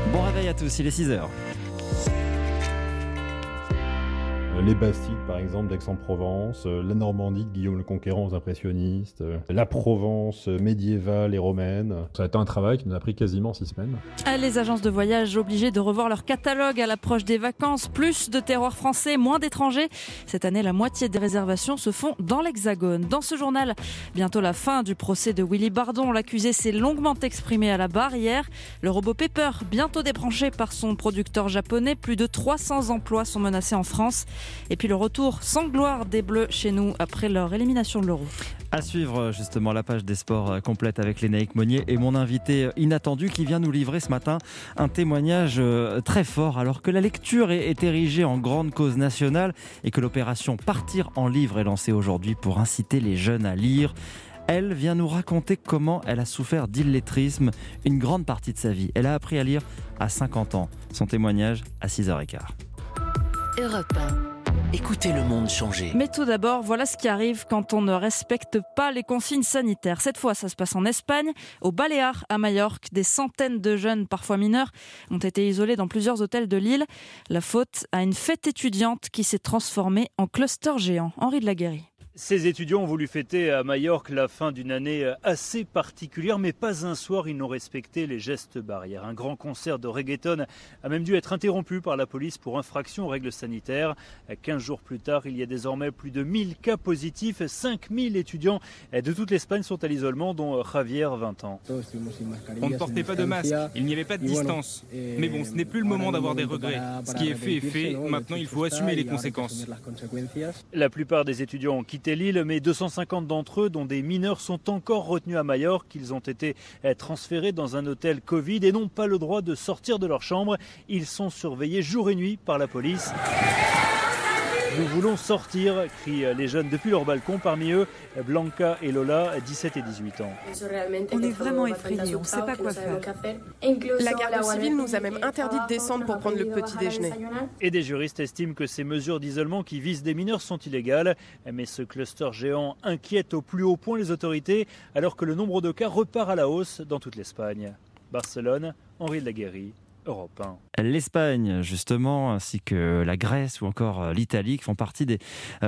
Bon réveil à tous, il est 6h. Les Bastides, par exemple, d'Aix-en-Provence, la Normandie de Guillaume le Conquérant aux impressionnistes, la Provence médiévale et romaine. Ça a été un travail qui nous a pris quasiment 6 semaines. Les agences de voyage obligées de revoir leur catalogue à l'approche des vacances. Plus de terroirs français, moins d'étrangers. Cette année, la moitié des réservations se font dans l'Hexagone. Dans ce journal, bientôt la fin du procès de Willy Bardon. L'accusé s'est longuement exprimé à la barre hier. Le robot Pepper, bientôt débranché par son producteur japonais. Plus de 300 emplois sont menacés en France. Et puis le retour sans gloire des Bleus chez nous après leur élimination de l'Euro. À suivre justement la page des sports complète avec Lénaïque Monnier et mon invité inattendu qui vient nous livrer ce matin un témoignage très fort alors que la lecture est érigée en grande cause nationale et que l'opération Partir en livre est lancée aujourd'hui pour inciter les jeunes à lire. Elle vient nous raconter comment elle a souffert d'illettrisme une grande partie de sa vie. Elle a appris à lire à 50 ans. Son témoignage à 6h15. Europe 1. Écoutez le monde changer. Mais tout d'abord, voilà ce qui arrive quand on ne respecte pas les consignes sanitaires. Cette fois, ça se passe en Espagne, aux Baléares, à Majorque. Des centaines de jeunes, parfois mineurs, ont été isolés dans plusieurs hôtels de l'île. La faute à une fête étudiante qui s'est transformée en cluster géant. Henri de la Guérie. Ces étudiants ont voulu fêter à Majorque la fin d'une année assez particulière, mais pas un soir ils n'ont respecté les gestes barrières. Un grand concert de reggaeton a même dû être interrompu par la police pour infraction aux règles sanitaires. 15 jours plus tard, il y a désormais plus de 1000 cas positifs. 5000 étudiants de toute l'Espagne sont à l'isolement, dont Javier, 20 ans. On ne portait pas de masque, il n'y avait pas de distance. Mais bon, ce n'est plus le moment d'avoir des regrets. Ce qui est fait est fait, maintenant il faut assumer les conséquences. La plupart des étudiants ont quitté l'île, mais 250 d'entre eux, dont des mineurs, sont encore retenus à Majorque. Ils ont été transférés dans un hôtel Covid et n'ont pas le droit de sortir de leur chambre. Ils sont surveillés jour et nuit par la police. Nous voulons sortir, crient les jeunes depuis leur balcon. Parmi eux, Blanca et Lola, 17 et 18 ans. On est vraiment effrayés, on ne sait pas quoi faire. La garde civile nous a même interdit de descendre pour prendre le petit déjeuner. Et des juristes estiment que ces mesures d'isolement qui visent des mineurs sont illégales. Mais ce cluster géant inquiète au plus haut point les autorités alors que le nombre de cas repart à la hausse dans toute l'Espagne. Barcelone, Henri de la Guérie. Europe 1. L'Espagne, justement, ainsi que la Grèce ou encore l'Italie, qui font partie du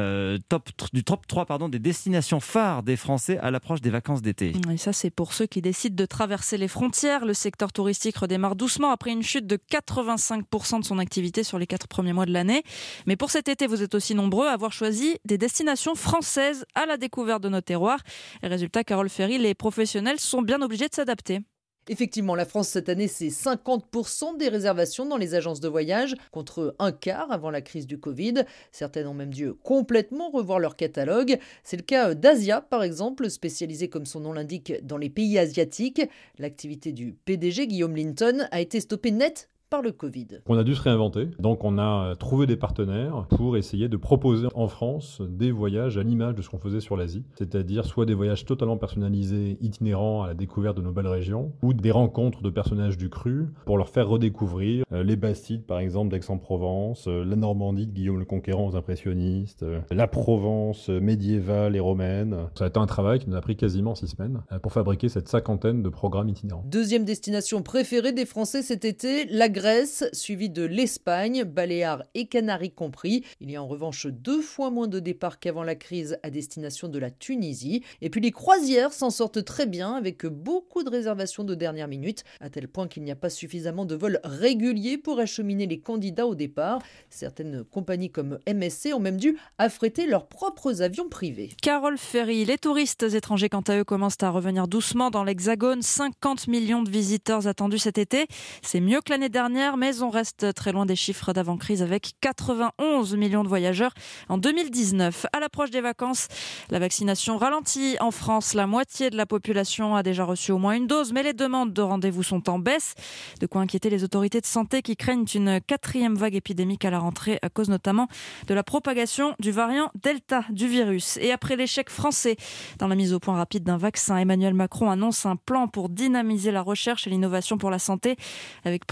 top 3 des destinations phares des Français à l'approche des vacances d'été. Et ça, c'est pour ceux qui décident de traverser les frontières. Le secteur touristique redémarre doucement après une chute de 85% de son activité sur les 4 premiers mois de l'année. Mais pour cet été, vous êtes aussi nombreux à avoir choisi des destinations françaises à la découverte de nos terroirs. Et résultat, Carole Ferry, les professionnels sont bien obligés de s'adapter. Effectivement, la France cette année, c'est 50% des réservations dans les agences de voyage, contre un quart avant la crise du Covid. Certaines ont même dû complètement revoir leur catalogue. C'est le cas d'Asia, par exemple, spécialisée comme son nom l'indique dans les pays asiatiques. L'activité du PDG, Guillaume Linton, a été stoppée net par le Covid. On a dû se réinventer, donc on a trouvé des partenaires pour essayer de proposer en France des voyages à l'image de ce qu'on faisait sur l'Asie, c'est-à-dire soit des voyages totalement personnalisés, itinérants à la découverte de nos belles régions, ou des rencontres de personnages du cru pour leur faire redécouvrir les Bastides, par exemple, d'Aix-en-Provence, la Normandie de Guillaume le Conquérant aux impressionnistes, la Provence médiévale et romaine. Ça a été un travail qui nous a pris quasiment 6 semaines pour fabriquer cette 50aine de programmes itinérants. Deuxième destination préférée des Français cet été, la Grèce, suivie de l'Espagne, Baléares et Canaries compris. Il y a en revanche 2 fois moins de départs qu'avant la crise à destination de la Tunisie. Et puis les croisières s'en sortent très bien avec beaucoup de réservations de dernière minute, à tel point qu'il n'y a pas suffisamment de vols réguliers pour acheminer les candidats au départ. Certaines compagnies comme MSC ont même dû affréter leurs propres avions privés. Carole Ferry, les touristes étrangers quant à eux commencent à revenir doucement dans l'Hexagone. 50 millions de visiteurs attendus cet été. C'est mieux que l'année dernière, mais on reste très loin des chiffres d'avant-crise avec 91 millions de voyageurs en 2019. À l'approche des vacances, la vaccination ralentit en France. La moitié de la population a déjà reçu au moins une dose, mais les demandes de rendez-vous sont en baisse. De quoi inquiéter les autorités de santé qui craignent une 4e vague épidémique à la rentrée à cause notamment de la propagation du variant Delta du virus. Et après l'échec français dans la mise au point rapide d'un vaccin, Emmanuel Macron annonce un plan pour dynamiser la recherche et l'innovation pour la santé avec près de 9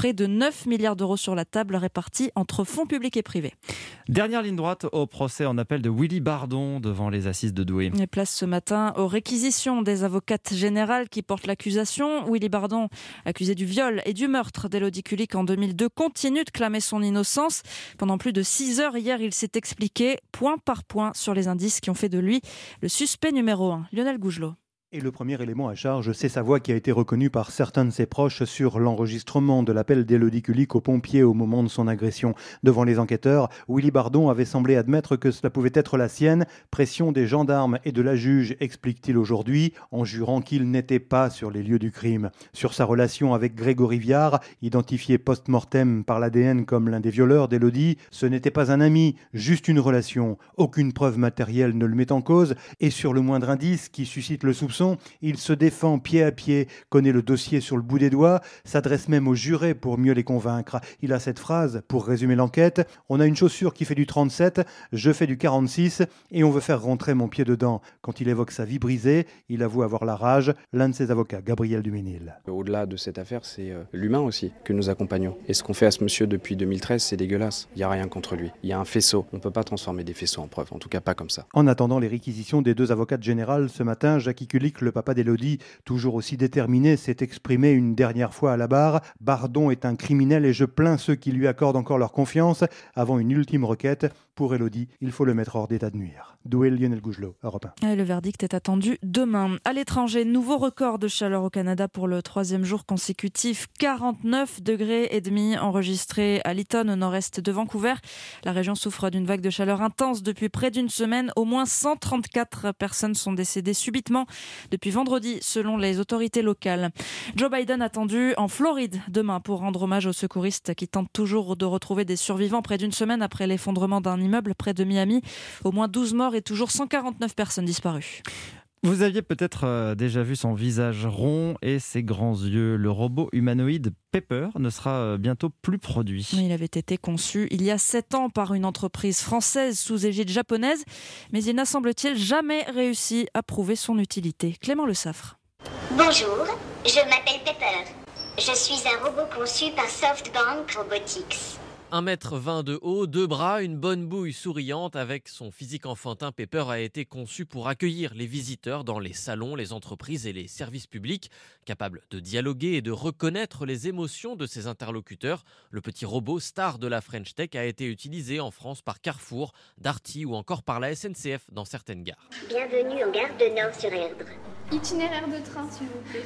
9 milliards d'euros sur la table répartis entre fonds publics et privés. Dernière ligne droite au procès en appel de Willy Bardon devant les assises de Douai. Et place ce matin aux réquisitions des avocates générales qui portent l'accusation. Willy Bardon, accusé du viol et du meurtre d'Élodie Kulik en 2002, continue de clamer son innocence. Pendant plus de 6 heures hier, il s'est expliqué point par point sur les indices qui ont fait de lui le suspect numéro 1. Lionel Gougelot. Et le premier élément à charge, c'est sa voix qui a été reconnue par certains de ses proches sur l'enregistrement de l'appel d'Élodie Kulik aux pompiers au moment de son agression. Devant les enquêteurs, Willy Bardon avait semblé admettre que cela pouvait être la sienne. Pression des gendarmes et de la juge, explique-t-il aujourd'hui, en jurant qu'il n'était pas sur les lieux du crime. Sur sa relation avec Grégory Viard, identifié post-mortem par l'ADN comme l'un des violeurs d'Élodie, ce n'était pas un ami, juste une relation. Aucune preuve matérielle ne le met en cause, et sur le moindre indice qui suscite le soupçon, il se défend pied à pied, connaît le dossier sur le bout des doigts, s'adresse même aux jurés pour mieux les convaincre. Il a cette phrase pour résumer l'enquête: on a une chaussure qui fait du 37, je fais du 46 et on veut faire rentrer mon pied dedans. Quand il évoque sa vie brisée, il avoue avoir la rage. L'un de ses avocats, Gabriel Duménil. Au-delà de cette affaire, c'est l'humain aussi que nous accompagnons. Et ce qu'on fait à ce monsieur depuis 2013, c'est dégueulasse. Il n'y a rien contre lui. Il y a un faisceau. On ne peut pas transformer des faisceaux en preuve, en tout cas pas comme ça. En attendant les réquisitions des deux avocates générales ce matin, Jackie Kulik, le papa d'Élodie, toujours aussi déterminé, s'est exprimé une dernière fois à la barre. Bardon est un criminel et je plains ceux qui lui accordent encore leur confiance. Avant une ultime requête, pour Élodie, il faut le mettre hors d'état de nuire. Douai, Lionel Gougelot, Europe 1. Et le verdict est attendu demain. À l'étranger, nouveau record de chaleur au Canada pour le 3e jour consécutif. 49,5 degrés enregistrés à Lytton, au nord-est de Vancouver. La région souffre d'une vague de chaleur intense depuis près d'une semaine. Au moins 134 personnes sont décédées subitement depuis vendredi, selon les autorités locales. Joe Biden attendu en Floride demain pour rendre hommage aux secouristes qui tentent toujours de retrouver des survivants près d'une semaine après l'effondrement d'un immeuble près de Miami. Au moins 12 morts et toujours 149 personnes disparues. Vous aviez peut-être déjà vu son visage rond et ses grands yeux. Le robot humanoïde Pepper ne sera bientôt plus produit. Il avait été conçu il y a 7 ans par une entreprise française sous égide japonaise, mais il n'a, semble-t-il, jamais réussi à prouver son utilité. Clément Le Saffre. Bonjour, je m'appelle Pepper. Je suis un robot conçu par SoftBank Robotics. 1,20 m de haut, 2 bras, une bonne bouille souriante. Avec son physique enfantin, Pepper a été conçu pour accueillir les visiteurs dans les salons, les entreprises et les services publics. Capable de dialoguer et de reconnaître les émotions de ses interlocuteurs, le petit robot star de la French Tech a été utilisé en France par Carrefour, Darty ou encore par la SNCF dans certaines gares. Bienvenue en gare de Nord-sur-Erdre. Itinéraire de train, s'il vous plaît.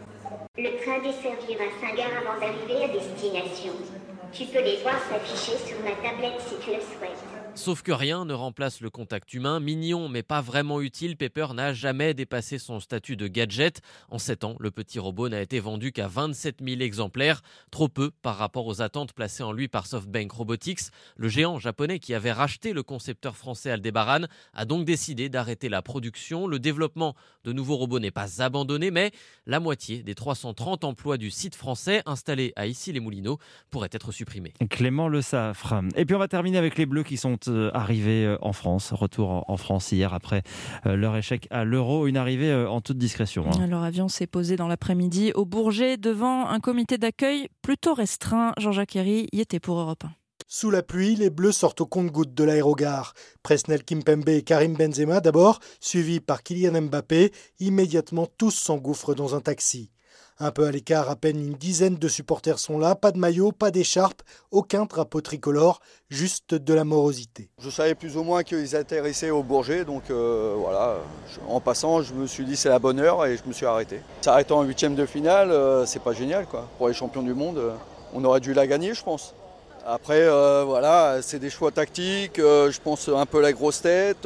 Le train desservira Saint-Gare avant d'arriver à destination. Tu peux les voir s'afficher sur ma tablette si tu le souhaites. Sauf que rien ne remplace le contact humain. Mignon mais pas vraiment utile, Pepper n'a jamais dépassé son statut de gadget. En 7 ans, le petit robot n'a été vendu qu'à 27 000 exemplaires, trop peu par rapport aux attentes placées en lui par SoftBank Robotics. Le géant japonais qui avait racheté le concepteur français Aldebaran a donc décidé d'arrêter la production. Le développement de nouveaux robots n'est pas abandonné, mais la moitié des 330 emplois du site français installé à Issy-les-Moulineaux pourraient être supprimés. Clément Le Saffre. Et puis on va terminer avec les Bleus qui sont arrivés en France. Retour en France hier après leur échec à l'Euro. Une arrivée en toute discrétion. Leur avion s'est posé dans l'après-midi au Bourget devant un comité d'accueil plutôt restreint. Jean-Jacques Herry y était pour Europe 1. Sous la pluie, les Bleus sortent au compte-gouttes de l'aérogare. Presnel Kimpembe et Karim Benzema d'abord, suivis par Kylian Mbappé. Immédiatement, tous s'engouffrent dans un taxi. Un peu à l'écart, à peine une dizaine de supporters sont là, pas de maillot, pas d'écharpe, aucun drapeau tricolore, juste de la morosité. Je savais plus ou moins qu'ils atterrissaient au Bourget, donc voilà, en passant je me suis dit c'est la bonne heure et je me suis arrêté. S'arrêter en 8e de finale, c'est pas génial quoi. Pour les champions du monde, on aurait dû la gagner je pense. Après voilà, c'est des choix tactiques, je pense un peu la grosse tête,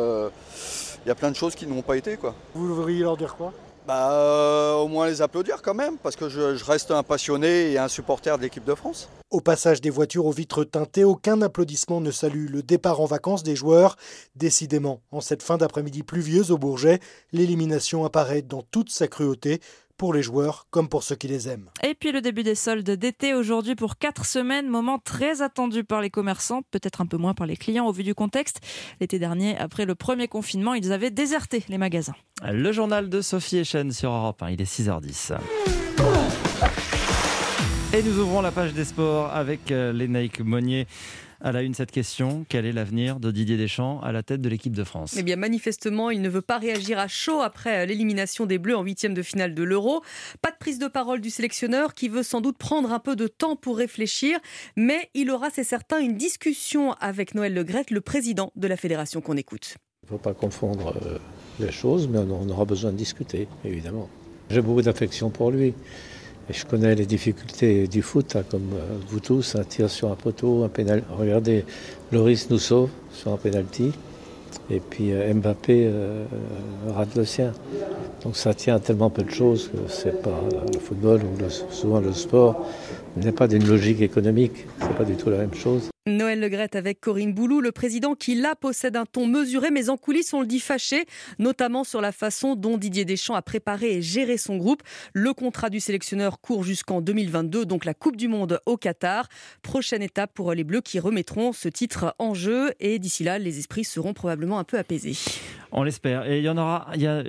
il y a plein de choses qui n'ont pas été quoi. Vous devriez leur dire quoi ? Au moins les applaudir quand même, parce que je reste un passionné et un supporter de l'équipe de France. Au passage des voitures aux vitres teintées, aucun applaudissement ne salue le départ en vacances des joueurs. Décidément, en cette fin d'après-midi pluvieuse au Bourget, l'élimination apparaît dans toute sa cruauté, pour les joueurs comme pour ceux qui les aiment. Et puis le début des soldes d'été aujourd'hui pour 4 semaines, moment très attendu par les commerçants, peut-être un peu moins par les clients au vu du contexte. L'été dernier, après le premier confinement, ils avaient déserté les magasins. Le journal de Sophie Echen sur Europe 1, il est 6h10. Et Et nous ouvrons la page des sports avec Lénaïque Monnier. À la une, cette question, quel est l'avenir de Didier Deschamps à la tête de l'équipe de France ? Eh bien, manifestement, il ne veut pas réagir à chaud après l'élimination des Bleus en 8e de finale de l'Euro. Pas de prise de parole du sélectionneur qui veut sans doute prendre un peu de temps pour réfléchir. Mais il aura, c'est certain, une discussion avec Noël Le Graët, le président de la fédération qu'on écoute. Il ne faut pas confondre les choses, mais on aura besoin de discuter, évidemment. J'ai beaucoup d'affection pour lui. Et je connais les difficultés du foot, comme vous tous, un tir sur un poteau, un pénal. Regardez, Loris nous sauve sur un pénalty, et puis Mbappé rate le sien. Donc ça tient à tellement peu de choses que c'est pas le football ou souvent le sport n'est pas d'une logique économique, c'est pas du tout la même chose. Noël Le Graët avec Corinne Boulou, le président qui là possède un ton mesuré, mais en coulisses on le dit fâché, notamment sur la façon dont Didier Deschamps a préparé et géré son groupe. Le contrat du sélectionneur court jusqu'en 2022, donc la Coupe du Monde au Qatar. Prochaine étape pour les Bleus qui remettront ce titre en jeu et d'ici là les esprits seront probablement un peu apaisés. On l'espère. Et il y en a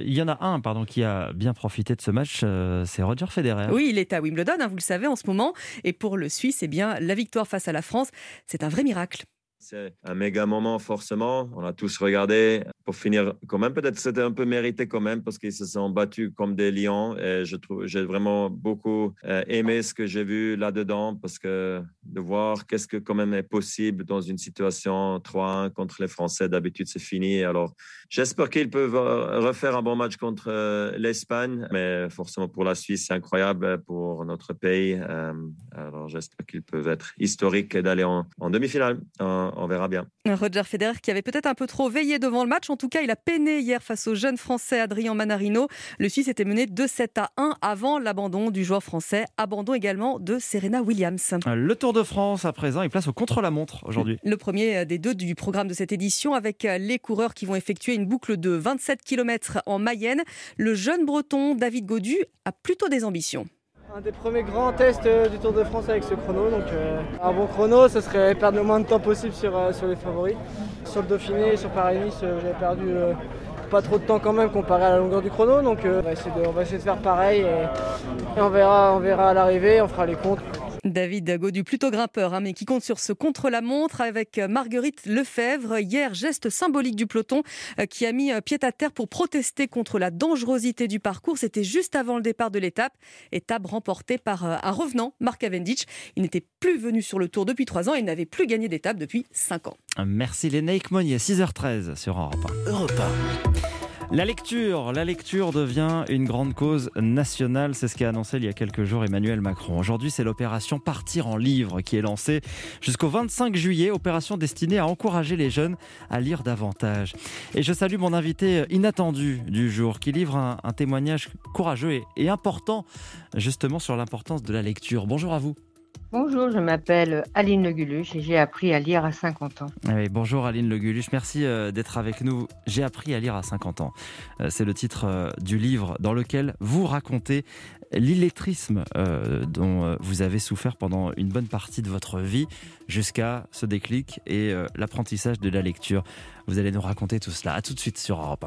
un qui a bien profité de ce match, c'est Roger Federer. Oui, il est à Wimbledon, vous le savez en ce moment. Et pour le Suisse, la victoire face à la France, c'est un vrai miracle. C'est un méga moment forcément, on a tous regardé. Pour finir, quand même, peut-être c'était un peu mérité quand même parce qu'ils se sont battus comme des lions et j'ai vraiment beaucoup aimé ce que j'ai vu là-dedans parce que de voir qu'est-ce que quand même est possible dans une situation 3-1 contre les Français, d'habitude c'est fini. Alors j'espère qu'ils peuvent refaire un bon match contre l'Espagne, mais forcément pour la Suisse c'est incroyable pour notre pays. Alors j'espère qu'ils peuvent être historiques et d'aller en demi-finale. On verra bien. Roger Federer qui avait peut-être un peu trop veillé devant le match. En tout cas, il a peiné hier face au jeune Français Adrien Manarino. Le Suisse était mené 2-7-1 avant l'abandon du joueur français. Abandon également de Serena Williams. Le Tour de France à présent, il place au contre-la-montre aujourd'hui. Le premier des deux du programme de cette édition avec les coureurs qui vont effectuer une boucle de 27 km en Mayenne. Le jeune breton David Gaudu a plutôt des ambitions. Un des premiers grands tests du Tour de France avec ce chrono, donc un bon chrono, ce serait perdre le moins de temps possible sur les favoris. Sur le Dauphiné, sur Paris-Nice, j'ai perdu pas trop de temps quand même comparé à la longueur du chrono, donc on va essayer de faire pareil et on verra à l'arrivée, on fera les comptes. David Gaudu, plutôt grimpeur, mais qui compte sur ce contre-la-montre avec Marguerite Lefebvre. Hier, geste symbolique du peloton qui a mis pied à terre pour protester contre la dangerosité du parcours. C'était juste avant le départ de l'étape. Étape remportée par un revenant, Mark Cavendish. Il n'était plus venu sur le Tour depuis 3 ans et il n'avait plus gagné d'étape depuis 5 ans. Merci Lénaïque Monnier, 6h13 sur Europe 1. Europe 1. La lecture devient une grande cause nationale. C'est ce qu'a annoncé il y a quelques jours Emmanuel Macron. Aujourd'hui, c'est l'opération Partir en livre qui est lancée jusqu'au 25 juillet. Opération destinée à encourager les jeunes à lire davantage. Et je salue mon invité inattendu du jour qui livre un témoignage courageux et important justement sur l'importance de la lecture. Bonjour à vous. Bonjour, je m'appelle Aline Le Guluche et j'ai appris à lire à 50 ans. Oui, bonjour Aline Le Guluche, merci d'être avec nous. J'ai appris à lire à 50 ans. C'est le titre du livre dans lequel vous racontez l'illettrisme dont vous avez souffert pendant une bonne partie de votre vie jusqu'à ce déclic et l'apprentissage de la lecture. Vous allez nous raconter tout cela. À tout de suite sur Europe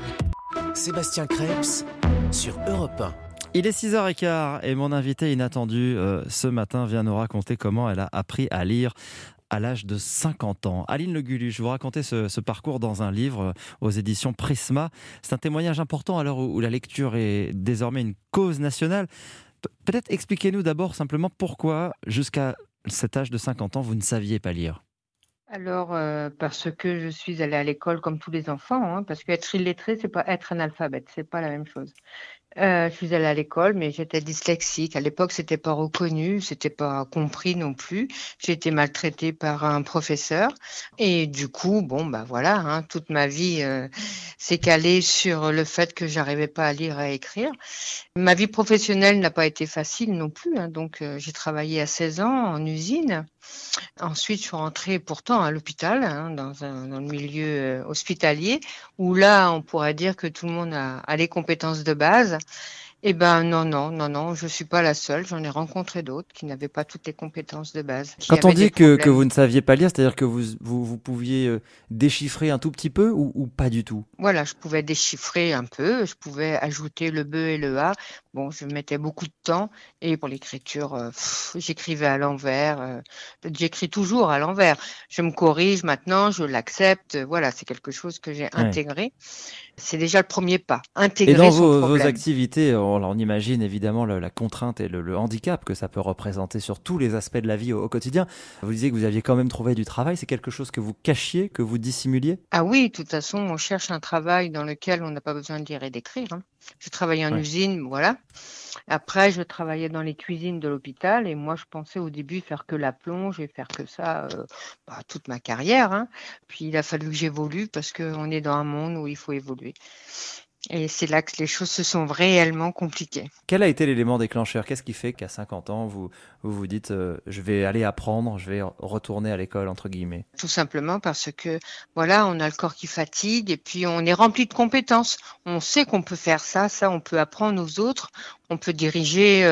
1. Sébastien Krebs sur Europe 1. Il est 6h15 et mon invité inattendu ce matin vient nous raconter comment elle a appris à lire à l'âge de 50 ans. Aline Le Guluche, vous racontez ce parcours dans un livre aux éditions Prisma. C'est un témoignage important à l'heure où la lecture est désormais une cause nationale. Peut-être expliquez-nous d'abord simplement pourquoi, jusqu'à cet âge de 50 ans, vous ne saviez pas lire. Alors, parce que je suis allée à l'école comme tous les enfants, parce qu'être illettré, c'est pas être analphabète, c'est pas la même chose. Je suis allée à l'école, mais j'étais dyslexique. À l'époque, c'était pas reconnu, c'était pas compris non plus. J'ai été maltraitée par un professeur et du coup, voilà, toute ma vie s'est calée sur le fait que j'arrivais pas à lire et à écrire. Ma vie professionnelle n'a pas été facile non plus, donc j'ai travaillé à 16 ans en usine. Ensuite, je suis rentrée pourtant à l'hôpital, dans le milieu hospitalier, où là, on pourrait dire que tout le monde a les compétences de base. Eh ben non, je suis pas la seule. J'en ai rencontré d'autres qui n'avaient pas toutes les compétences de base. Quand on dit que vous ne saviez pas lire, c'est-à-dire que vous pouviez déchiffrer un tout petit peu ou pas du tout? Voilà, je pouvais déchiffrer un peu, je pouvais ajouter le B et le A. Bon, je mettais beaucoup de temps et pour l'écriture, j'écrivais à l'envers. J'écris toujours à l'envers. Je me corrige maintenant, je l'accepte. Voilà, c'est quelque chose que j'ai intégré. C'est déjà le premier pas. Intégrer et dans son vos problème. activités, on imagine évidemment la contrainte et le handicap que ça peut représenter sur tous les aspects de la vie au quotidien. Vous disiez que vous aviez quand même trouvé du travail. C'est quelque chose que vous cachiez, que vous dissimuliez? Ah oui, de toute façon, on cherche un travail dans lequel on n'a pas besoin de lire et d'écrire. Je travaillais en usine, voilà. Après, je travaillais dans les cuisines de l'hôpital et moi, je pensais au début faire que la plonge et faire que ça toute ma carrière. Puis, il a fallu que j'évolue parce qu'on est dans un monde où il faut évoluer. Et c'est là que les choses se sont réellement compliquées. Quel a été l'élément déclencheur? Qu'est-ce qui fait qu'à 50 ans, vous dites je vais aller apprendre, je vais retourner à l'école, entre guillemets? Tout simplement parce que, voilà, on a le corps qui fatigue et puis on est rempli de compétences. On sait qu'on peut faire ça, on peut apprendre aux autres. On peut diriger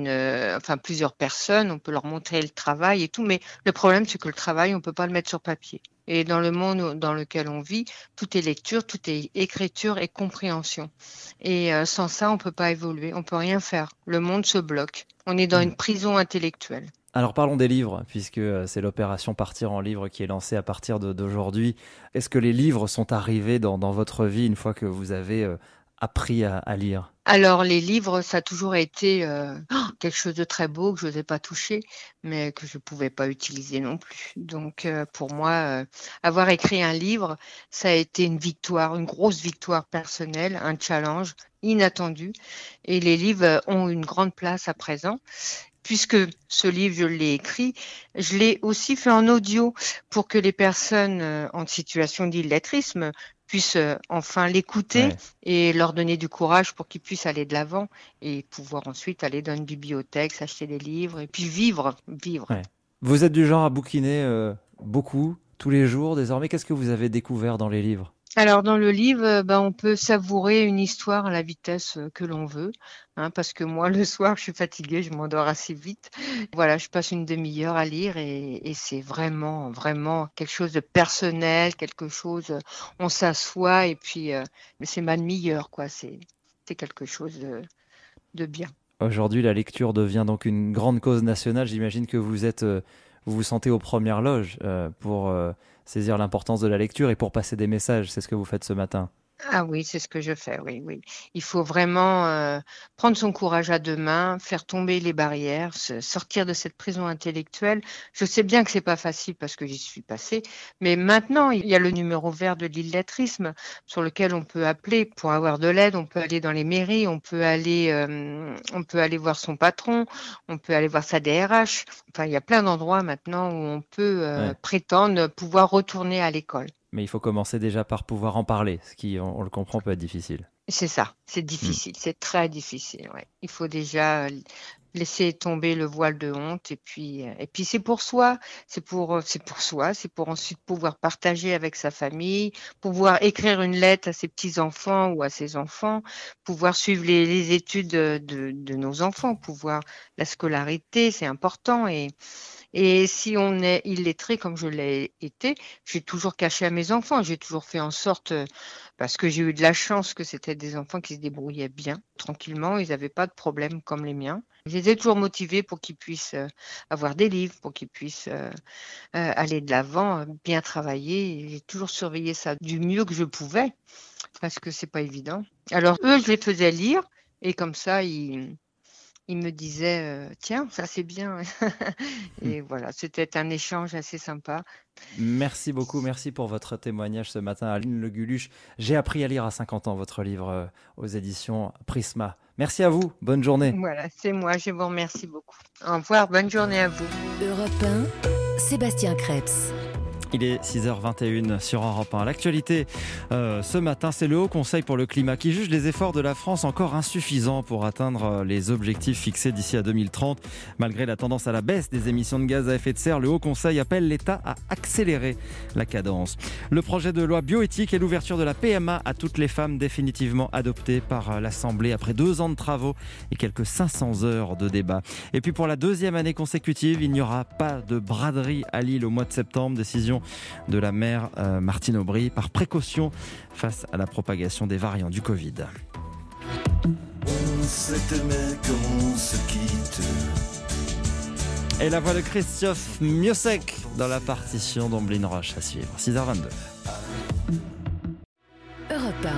plusieurs personnes, on peut leur montrer le travail et tout. Mais le problème, c'est que le travail, on ne peut pas le mettre sur papier. Et dans le monde dans lequel on vit, tout est lecture, tout est écriture et compréhension. Et sans ça, on ne peut pas évoluer, on ne peut rien faire. Le monde se bloque. On est dans une prison intellectuelle. Alors parlons des livres, puisque c'est l'opération Partir en livre qui est lancée à partir d'aujourd'hui. Est-ce que les livres sont arrivés dans votre vie une fois que vous avez appris à lire? Alors les livres, ça a toujours été quelque chose de très beau que je n'osais pas toucher, mais que je ne pouvais pas utiliser non plus. Donc pour moi, avoir écrit un livre, ça a été une victoire, une grosse victoire personnelle, un challenge inattendu. Et les livres ont une grande place à présent. Puisque ce livre, je l'ai écrit, je l'ai aussi fait en audio pour que les personnes en situation d'illettrisme puissent enfin l'écouter et leur donner du courage pour qu'ils puissent aller de l'avant et pouvoir ensuite aller dans une bibliothèque, s'acheter des livres et puis vivre. Ouais. Vous êtes du genre à bouquiner beaucoup, tous les jours désormais. Qu'est-ce que vous avez découvert dans les livres? Alors dans le livre, on peut savourer une histoire à la vitesse que l'on veut, parce que moi le soir je suis fatiguée, je m'endors assez vite. Voilà, je passe une demi-heure à lire et c'est vraiment quelque chose de personnel, quelque chose. On s'assoit et puis c'est ma demi-heure quoi. C'est quelque chose de bien. Aujourd'hui, la lecture devient donc une grande cause nationale. J'imagine que vous vous sentez aux premières loges pour saisir l'importance de la lecture et pour passer des messages. C'est ce que vous faites ce matin. Ah oui, c'est ce que je fais, oui. Il faut vraiment prendre son courage à deux mains, faire tomber les barrières, sortir de cette prison intellectuelle. Je sais bien que c'est pas facile parce que j'y suis passée, mais maintenant, il y a le numéro vert de l'illettrisme sur lequel on peut appeler pour avoir de l'aide. On peut aller dans les mairies, on peut aller voir son patron, on peut aller voir sa DRH. Enfin, il y a plein d'endroits maintenant où on peut prétendre pouvoir retourner à l'école. Mais il faut commencer déjà par pouvoir en parler, ce qui, on le comprend, peut être difficile. C'est ça, c'est difficile, c'est très difficile. Ouais. Il faut déjà laisser tomber le voile de honte et puis c'est pour soi, c'est pour ensuite pouvoir partager avec sa famille, pouvoir écrire une lettre à ses petits-enfants ou à ses enfants, pouvoir suivre les études de nos enfants, pouvoir la scolarité, c'est important et si on est illettré comme je l'ai été, j'ai toujours caché à mes enfants. J'ai toujours fait en sorte, parce que j'ai eu de la chance que c'était des enfants qui se débrouillaient bien, tranquillement. Ils n'avaient pas de problème comme les miens. J'étais toujours motivée pour qu'ils puissent avoir des livres, pour qu'ils puissent aller de l'avant, bien travailler. J'ai toujours surveillé ça du mieux que je pouvais, parce que c'est pas évident. Alors eux, je les faisais lire, et comme ça, il me disait tiens, ça c'est bien. Et voilà, c'était un échange assez sympa. Merci beaucoup, merci pour votre témoignage ce matin, Aline Le Guluche. J'ai appris à lire à 50 ans, votre livre aux éditions Prisma. Merci à vous, bonne journée. Voilà, c'est moi, je vous remercie beaucoup. Au revoir, bonne journée à vous. Europe 1, Sébastien Krebs. Il est 6h21 sur Europe 1. L'actualité ce matin, c'est le Haut Conseil pour le climat qui juge les efforts de la France encore insuffisants pour atteindre les objectifs fixés d'ici à 2030. Malgré la tendance à la baisse des émissions de gaz à effet de serre, le Haut Conseil appelle l'État à accélérer la cadence. Le projet de loi bioéthique et l'ouverture de la PMA à toutes les femmes définitivement adopté par l'Assemblée après 2 ans de travaux et quelques 500 heures de débat. Et puis pour la 2e année consécutive, il n'y aura pas de braderie à Lille au mois de septembre. Décision de la maire Martine Aubry par précaution face à la propagation des variants du Covid. On s'est aimé comme on se quitte. Et la voix de Christophe Miossec dans la partition d'Omblin Roche à suivre. 6h22. Europe 1.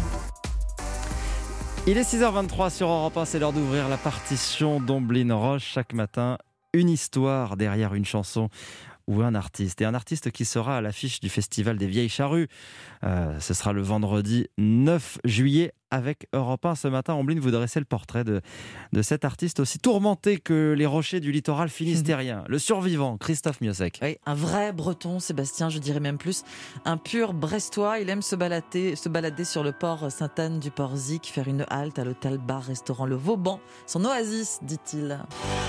Il est 6h23 sur Europe 1, c'est l'heure d'ouvrir la partition d'Omblin Roche. Chaque matin, une histoire derrière une chanson ou un artiste. Et un artiste qui sera à l'affiche du Festival des Vieilles Charrues. Ce sera le vendredi 9 juillet avec Europe 1. Ce matin, Omblin vous dressez le portrait de cet artiste aussi tourmenté que les rochers du littoral finistérien. Le survivant, Christophe Miossec. Oui, un vrai breton, Sébastien, je dirais même plus. Un pur brestois. Il aime se balader sur le port Sainte-Anne du Port-Zic, faire une halte à l'hôtel-bar-restaurant Le Vauban. Son oasis, dit-il.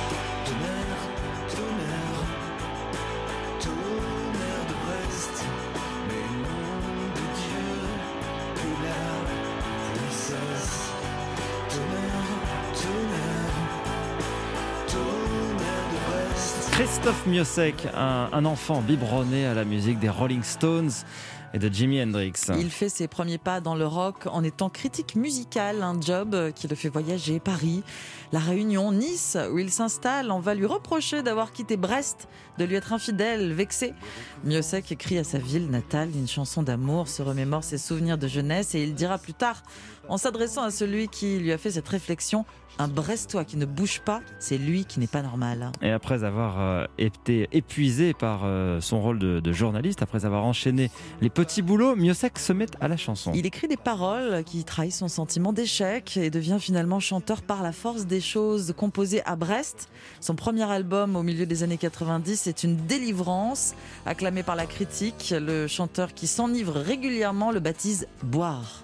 Christophe Miossec, un enfant biberonné à la musique des Rolling Stones et de Jimi Hendrix. Il fait ses premiers pas dans le rock en étant critique musical, un job qui le fait voyager Paris, La Réunion, Nice, où il s'installe. On va lui reprocher d'avoir quitté Brest, de lui être infidèle, vexé. Miossec écrit à sa ville natale une chanson d'amour, se remémore ses souvenirs de jeunesse et il dira plus tard, en s'adressant à celui qui lui a fait cette réflexion, un Brestois qui ne bouge pas, c'est lui qui n'est pas normal. Et après avoir été épuisé par son rôle de journaliste, après avoir enchaîné les petits boulots, Miossec se met à la chanson. Il écrit des paroles qui trahissent son sentiment d'échec et devient finalement chanteur par la force des choses. Composé à Brest, son premier album au milieu des années 90 est une délivrance, acclamé par la critique. Le chanteur qui s'enivre régulièrement le baptise Boire.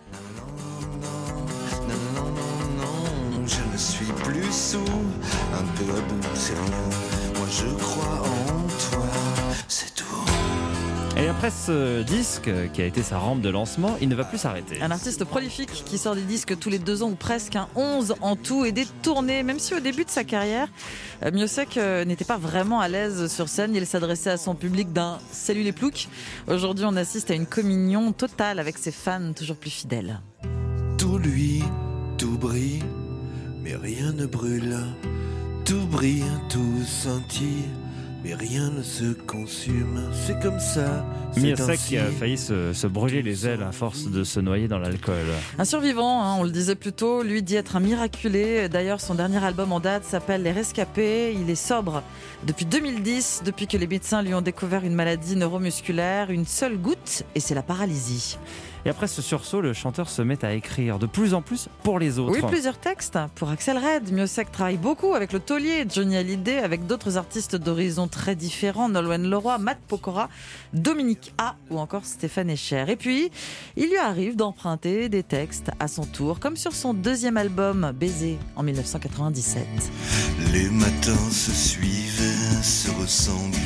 Je ne suis plus sous, un peu à bout, c'est rien. Moi je crois en toi, c'est tout. Et après ce disque, qui a été sa rampe de lancement, il ne va plus s'arrêter. Un artiste prolifique qui sort des disques tous les 2 ans ou presque, 11 en tout, et des tournées, même si au début de sa carrière, Miossec n'était pas vraiment à l'aise sur scène. Il s'adressait à son public d'un « Salut les ploucs ». Aujourd'hui, on assiste à une communion totale avec ses fans toujours plus fidèles. Tout luit, tout brille, mais rien ne brûle. Tout brille, tout scintille, mais rien ne se consume. C'est comme ça. Miossec qui a failli se brûler les ailes à force de se noyer dans l'alcool. Un survivant, on le disait plus tôt, lui dit être un miraculé. D'ailleurs, son dernier album en date s'appelle Les Rescapés. Il est sobre depuis 2010, depuis que les médecins lui ont découvert une maladie neuromusculaire, une seule goutte, et c'est la paralysie. Et après ce sursaut, le chanteur se met à écrire de plus en plus pour les autres. Oui, plusieurs textes pour Axel Red. Miossec travaille beaucoup avec le Taulier, Johnny Hallyday, avec d'autres artistes d'horizons très différents, Nolwenn Leroy, Matt Pokora, Dominique A ou encore Stéphane Echer. Et puis, il lui arrive d'emprunter des textes à son tour, comme sur son 2e album, Baiser, en 1997. Les matins se suivent, se ressemblent.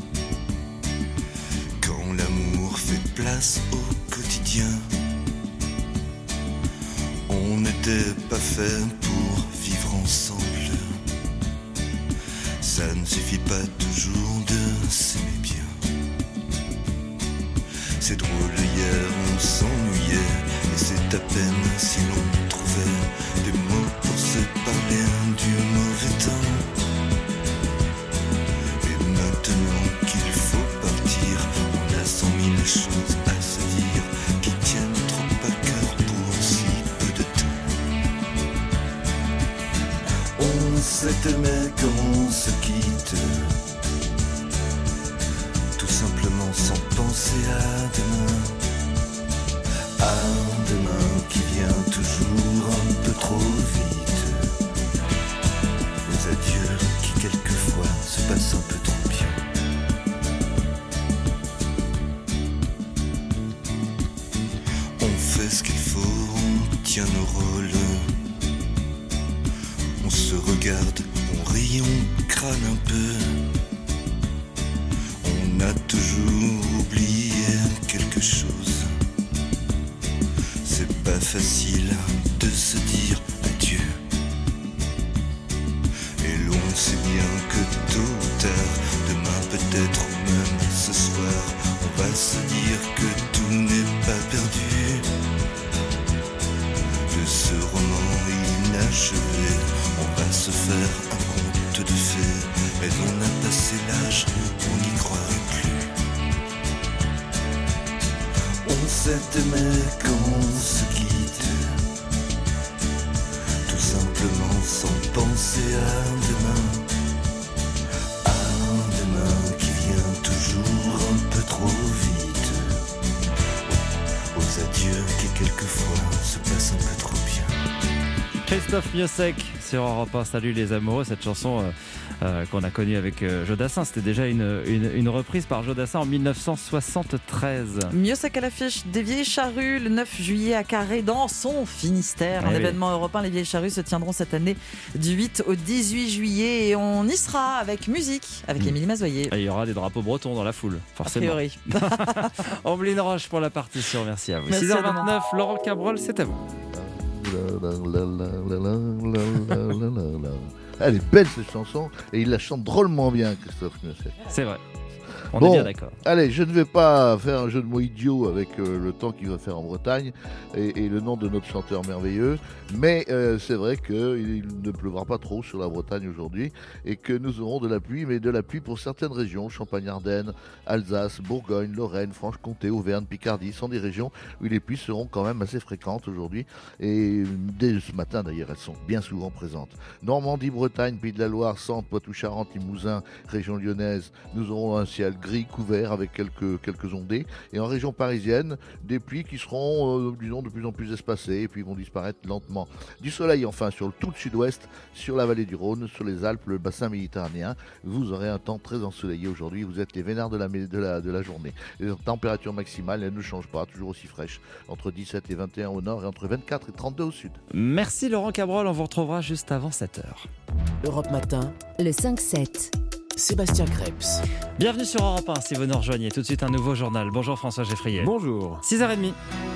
Quand l'amour fait place au quotidien, on n'était pas fait pour vivre ensemble. Ça ne suffit pas toujours de s'aimer bien. C'est drôle, hier on s'ennuyait, et c'est à peine si l'on trouvait des mots pour se parler du mauvais temps. Et maintenant qu'il faut partir, on a 100 000 choses à se dire qui tiennent trop à cœur pour si peu de temps. On s'est aimé comme on se quitte, tout simplement sans penser à demain. À demain qui vient toujours un peu trop vite. Aux adieux qui quelquefois se passent un peu trop bien. tient nos rôles. On se regarde, on rit, on crâne un peu. On a toujours oublié quelque chose. C'est pas facile de se dire adieu. Et l'on sait bien que tôt ou tard, demain peut-être ou même ce soir, on va se dire que tout n'est pas perdu. De ce roman inachevé, on va se faire un conte de fées. Mais on a passé l'âge, on n'y croirait plus. On s'est aimé quand on se quitte, tout simplement sans penser à demain. À un demain qui vient toujours un peu trop vite. Aux adieux qui quelquefois se passent un peu trop bien. Christophe Miossec sur Europe 1, salut les amoureux. Cette chanson qu'on a connue avec Jodassin, c'était déjà une reprise par Jodassin en 1973. Miossec à l'affiche des Vieilles Charrues le 9 juillet à Carré dans son Finistère. Un événement européen. Les Vieilles Charrues se tiendront cette année du 8 au 18 juillet et on y sera avec musique, avec Émilie Mazoyer. Et il y aura des drapeaux bretons dans la foule, forcément. A priori. Amblin Roche pour la partition, merci à vous. Merci 6h29, Laurent Cabrol, c'est à vous. Elle est belle cette chanson et il la chante drôlement bien, Christophe Miossec. C'est vrai. On est bien d'accord. Allez, je ne vais pas faire un jeu de mots idiot avec le temps qu'il va faire en Bretagne et le nom de notre chanteur merveilleux, mais c'est vrai qu'il ne pleuvra pas trop sur la Bretagne aujourd'hui et que nous aurons de la pluie, mais de la pluie pour certaines régions, Champagne-Ardenne, Alsace, Bourgogne, Lorraine, Franche-Comté, Auvergne, Picardie, sont des régions où les pluies seront quand même assez fréquentes aujourd'hui et dès ce matin d'ailleurs elles sont bien souvent présentes. Normandie, Bretagne, Pays de la Loire, Centre, Poitou-Charentes, Limousin, région lyonnaise, nous aurons un ciel gris couvert avec quelques ondées. Et en région parisienne, des pluies qui seront, disons, de plus en plus espacées et puis vont disparaître lentement. Du soleil enfin sur tout le sud-ouest, sur la vallée du Rhône, sur les Alpes, le bassin méditerranéen. Vous aurez un temps très ensoleillé aujourd'hui. Vous êtes les vénards de la journée. Les températures maximales, elles ne changent pas, toujours aussi fraîches. Entre 17 et 21 au nord et entre 24 et 32 au sud. Merci Laurent Cabrol, on vous retrouvera juste avant 7h. Europe Matin, le 5-7. Sébastien Krebs. Bienvenue sur Europe 1 si vous nous rejoignez. Tout de suite un nouveau journal. Bonjour François Geffrier. Bonjour. 6h30.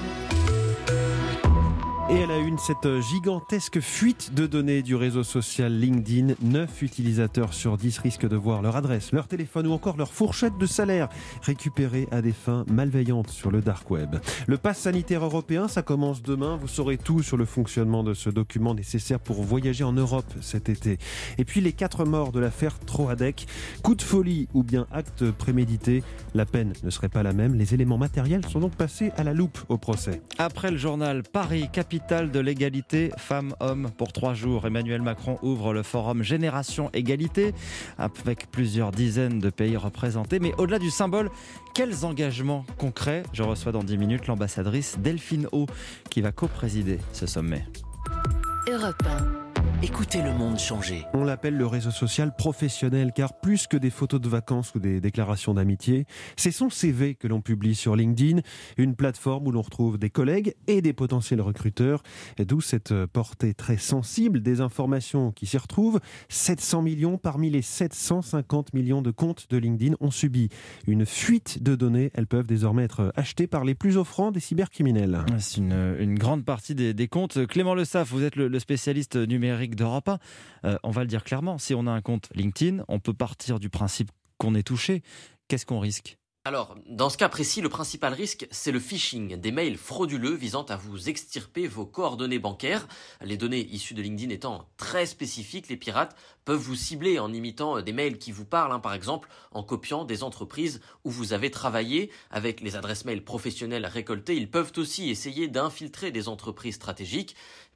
Et à la une, cette gigantesque fuite de données du réseau social LinkedIn. 9 utilisateurs sur 10 risquent de voir leur adresse, leur téléphone ou encore leur fourchette de salaire récupérée à des fins malveillantes sur le dark web. Le pass sanitaire européen, ça commence demain. Vous saurez tout sur le fonctionnement de ce document nécessaire pour voyager en Europe cet été. Et puis les 4 morts de l'affaire Troadec. Coup de folie ou bien acte prémédité, la peine ne serait pas la même. Les éléments matériels sont donc passés à la loupe au procès. Après le journal, Paris, capitale de l'égalité femmes-hommes pour 3 jours. Emmanuel Macron ouvre le forum Génération Égalité avec plusieurs dizaines de pays représentés. Mais au-delà du symbole, quels engagements concrets ? Je reçois dans 10 minutes l'ambassadrice Delphine O qui va co-présider ce sommet. Europe 1. Écoutez le monde changer. On l'appelle le réseau social professionnel car plus que des photos de vacances ou des déclarations d'amitié, c'est son CV que l'on publie sur LinkedIn, une plateforme où l'on retrouve des collègues et des potentiels recruteurs, et d'où cette portée très sensible des informations qui s'y retrouvent. 700 millions parmi les 750 millions de comptes de LinkedIn ont subi une fuite de données. Elles peuvent désormais être achetées par les plus offrants des cybercriminels. C'est une grande partie des comptes. Clément Le Saff, vous êtes le spécialiste numérique d'Europe 1. On va le dire clairement, si on a un compte LinkedIn, on peut partir du principe qu'on est touché. Qu'est-ce qu'on risque ? Alors, dans ce cas précis, le principal risque, c'est le phishing, des mails frauduleux visant à vous extirper vos coordonnées bancaires. Les données issues de LinkedIn étant très spécifiques, les pirates peuvent vous cibler en imitant des mails qui vous parlent, par exemple en copiant des entreprises où vous avez travaillé. Avec les adresses mail professionnelles récoltées, ils peuvent aussi essayer d'infiltrer des entreprises stratégiques.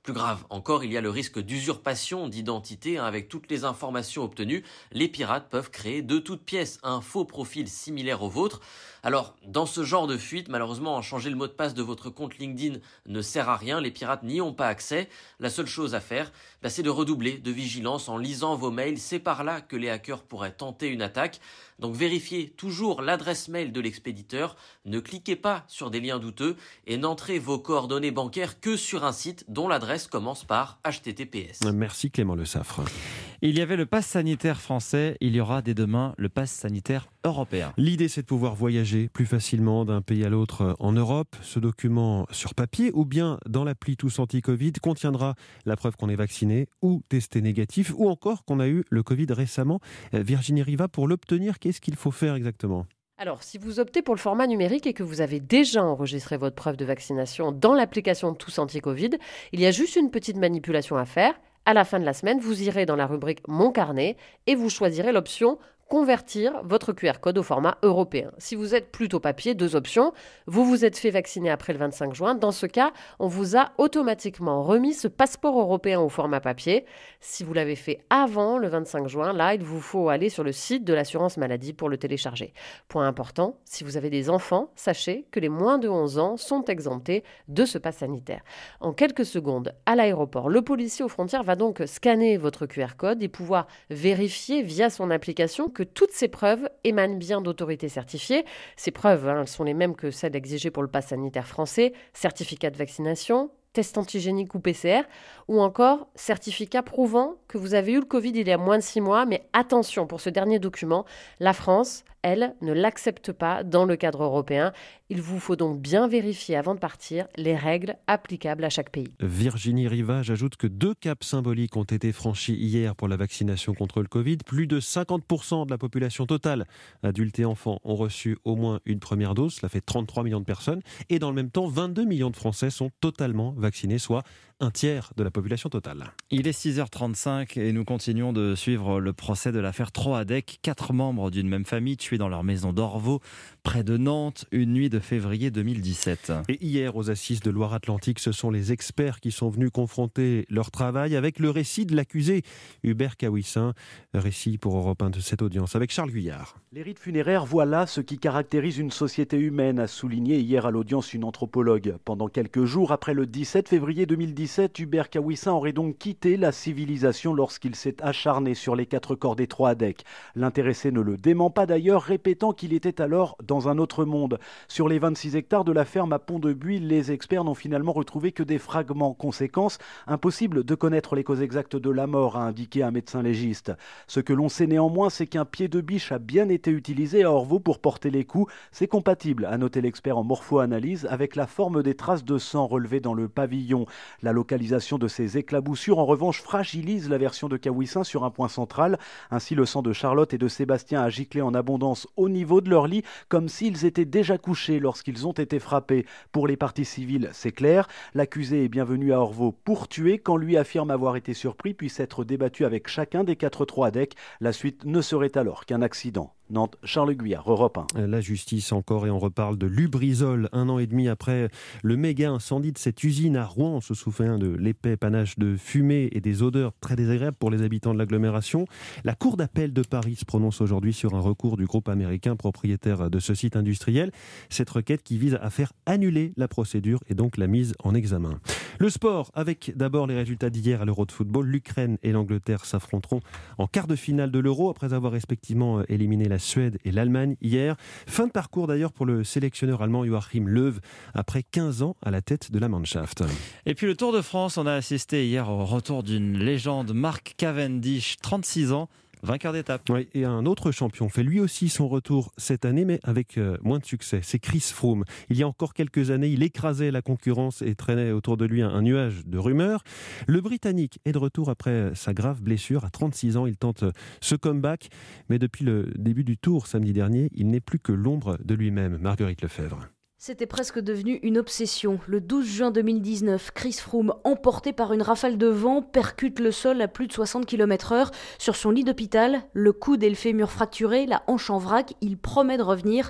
Plus grave encore, il y a le risque d'usurpation d'identité. Avec toutes les informations obtenues, les pirates peuvent créer de toutes pièces un faux profil similaire au vôtre. Alors, dans ce genre de fuite, malheureusement, changer le mot de passe de votre compte LinkedIn ne sert à rien. Les pirates n'y ont pas accès. La seule chose à faire, c'est de redoubler de vigilance en lisant vos mails. C'est par là que les hackers pourraient tenter une attaque. Donc vérifiez toujours l'adresse mail de l'expéditeur. Ne cliquez pas sur des liens douteux et n'entrez vos coordonnées bancaires que sur un site dont l'adresse commence par HTTPS. Merci Clément Le Saffre. Il y avait le pass sanitaire français, il y aura dès demain le pass sanitaire européen. L'idée, c'est de pouvoir voyager plus facilement d'un pays à l'autre en Europe. Ce document sur papier ou bien dans l'appli Tous Anti-Covid contiendra la preuve qu'on est vacciné ou testé négatif ou encore qu'on a eu le Covid récemment. Virginie Riva, pour l'obtenir, qu'est-ce qu'il faut faire exactement ? Alors, si vous optez pour le format numérique et que vous avez déjà enregistré votre preuve de vaccination dans l'application Tous Anti-Covid, il y a juste une petite manipulation à faire. À la fin de la semaine, vous irez dans la rubrique Mon carnet et vous choisirez l'option convertir votre QR code au format européen. Si vous êtes plutôt papier, 2 options. Vous vous êtes fait vacciner après le 25 juin. Dans ce cas, on vous a automatiquement remis ce passeport européen au format papier. Si vous l'avez fait avant le 25 juin, là, il vous faut aller sur le site de l'assurance maladie pour le télécharger. Point important, si vous avez des enfants, sachez que les moins de 11 ans sont exemptés de ce pass sanitaire. En quelques secondes, à l'aéroport, le policier aux frontières va donc scanner votre QR code et pouvoir vérifier via son application que toutes ces preuves émanent bien d'autorités certifiées. Ces preuves, elles sont les mêmes que celles exigées pour le pass sanitaire français, certificat de vaccination, test antigénique ou PCR, ou encore certificat prouvant que vous avez eu le Covid il y a moins de 6 mois. Mais attention, pour ce dernier document, la France, elle, ne l'accepte pas dans le cadre européen. Il vous faut donc bien vérifier avant de partir les règles applicables à chaque pays. Virginie Riva, j'ajoute que 2 caps symboliques ont été franchis hier pour la vaccination contre le Covid. Plus de 50% de la population totale, adultes et enfants, ont reçu au moins une première dose. Cela fait 33 millions de personnes. Et dans le même temps, 22 millions de Français sont totalement vaccinés, soit un tiers de la population totale. Il est 6h35 et nous continuons de suivre le procès de l'affaire Troadec. 4 membres d'une même famille tués dans leur maison d'Orvaux, près de Nantes, une nuit de février 2017. Et hier, aux assises de Loire-Atlantique, ce sont les experts qui sont venus confronter leur travail avec le récit de l'accusé Hubert Kawissin. Récit pour Europe 1 de cette audience avec Charles Guyard. Les rites funéraires, voilà ce qui caractérise une société humaine, a souligné hier à l'audience une anthropologue. Pendant quelques jours après le 17 février 2017, Hubert Kawissin aurait donc quitté la civilisation lorsqu'il s'est acharné sur les 4 corps des Troadec. L'intéressé ne le dément pas d'ailleurs, répétant qu'il était alors dans un autre monde. Sur les 26 hectares de la ferme à Pont-de-Buis, les experts n'ont finalement retrouvé que des fragments. Conséquence, impossible de connaître les causes exactes de la mort, a indiqué un médecin légiste. Ce que l'on sait néanmoins, c'est qu'un pied de biche a bien été utilisé à Orvaux pour porter les coups. C'est compatible, a noté l'expert en morpho-analyse, avec la forme des traces de sang relevées dans le pavillon. La localisation de ces éclaboussures, en revanche, fragilise la version de Kawissin sur un point central. Ainsi, le sang de Charlotte et de Sébastien a giclé en abondance au niveau de leur lit, comme s'ils étaient déjà couchés lorsqu'ils ont été frappés. Pour les parties civiles, c'est clair. L'accusé est bienvenu à Orvaux pour tuer, quand lui affirme avoir été surpris puis s'être débattu avec chacun des 4 Troadec. La suite ne serait alors qu'un accident. Nantes, Charles Guyard, Europe 1. La justice encore, et on reparle de Lubrizol. 1 an et demi après le méga incendie de cette usine à Rouen, on se souvient de l'épais panache de fumée et des odeurs très désagréables pour les habitants de l'agglomération. La Cour d'appel de Paris se prononce aujourd'hui sur un recours du groupe américain propriétaire de ce site industriel. Cette requête qui vise à faire annuler la procédure et donc la mise en examen. Le sport, avec d'abord les résultats d'hier à l'Euro de football. L'Ukraine et l'Angleterre s'affronteront en quart de finale de l'Euro après avoir respectivement éliminé la Suède et l'Allemagne hier. Fin de parcours d'ailleurs pour le sélectionneur allemand Joachim Löw après 15 ans à la tête de la Mannschaft. Et puis le Tour de France, on a assisté hier au retour d'une légende, Mark Cavendish, 36 ans. Vainqueur d'étape. Oui, et un autre champion fait lui aussi son retour cette année, mais avec moins de succès. C'est Chris Froome. Il y a encore quelques années, il écrasait la concurrence et traînait autour de lui un nuage de rumeurs. Le Britannique est de retour après sa grave blessure. À 36 ans, il tente ce comeback. Mais depuis le début du Tour, samedi dernier, il n'est plus que l'ombre de lui-même. Marguerite Lefebvre. C'était presque devenu une obsession. Le 12 juin 2019, Chris Froome, emporté par une rafale de vent, percute le sol à plus de 60 km/h. Sur son lit d'hôpital, le coude et le fémur fracturés, la hanche en vrac, il promet de revenir.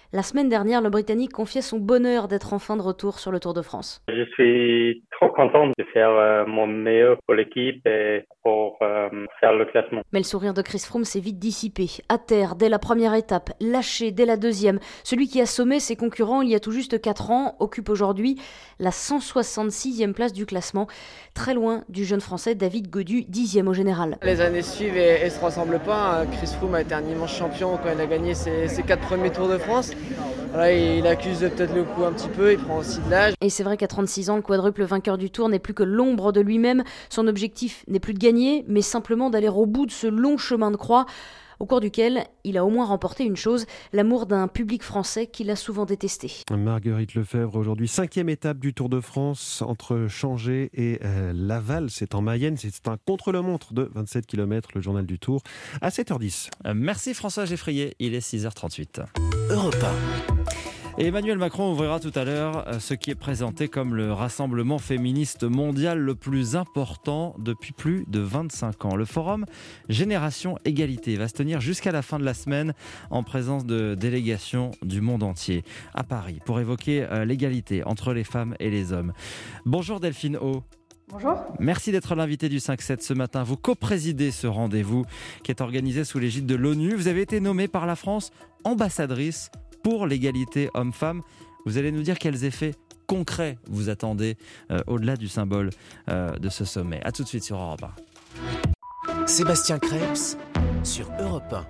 La semaine dernière, le Britannique confiait son bonheur d'être enfin de retour sur le Tour de France. Je suis trop content de faire mon meilleur pour l'équipe et pour faire le classement. Mais le sourire de Chris Froome s'est vite dissipé. À terre, dès la première étape, lâché dès la deuxième. Celui qui a sommé ses concurrents il y a tout juste 4 ans occupe aujourd'hui la 166e place du classement, très loin du jeune Français David Gaudu, 10e au général. Les années suivent et se ressemblent pas. Chris Froome a été un immense champion quand il a gagné ses 4 premiers Tours de France. Là, il accuse peut-être le coup un petit peu, il prend aussi de l'âge. Et c'est vrai qu'à 36 ans, le quadruple vainqueur du Tour n'est plus que l'ombre de lui-même. Son objectif n'est plus de gagner, mais simplement d'aller au bout de ce long chemin de croix, au cours duquel il a au moins remporté une chose, l'amour d'un public français qu'il a souvent détesté. Marguerite Lefebvre, aujourd'hui 5e étape du Tour de France entre Changé et Laval, c'est en Mayenne, c'est un contre-la-montre de 27 km, le journal du Tour, à 7h10. Merci François Geffrier, il est 6h38. Europe 1. Et Emmanuel Macron ouvrira tout à l'heure ce qui est présenté comme le rassemblement féministe mondial le plus important depuis plus de 25 ans. Le forum Génération Égalité va se tenir jusqu'à la fin de la semaine en présence de délégations du monde entier à Paris pour évoquer l'égalité entre les femmes et les hommes. Bonjour Delphine O. Bonjour. Merci d'être l'invité du 5-7 ce matin. Vous co-présidez ce rendez-vous qui est organisé sous l'égide de l'ONU. Vous avez été nommée par la France ambassadrice pour l'égalité homme-femme. Vous allez nous dire quels effets concrets vous attendez au-delà du symbole de ce sommet. A tout de suite sur Europe 1. Sébastien Krebs sur Europe 1.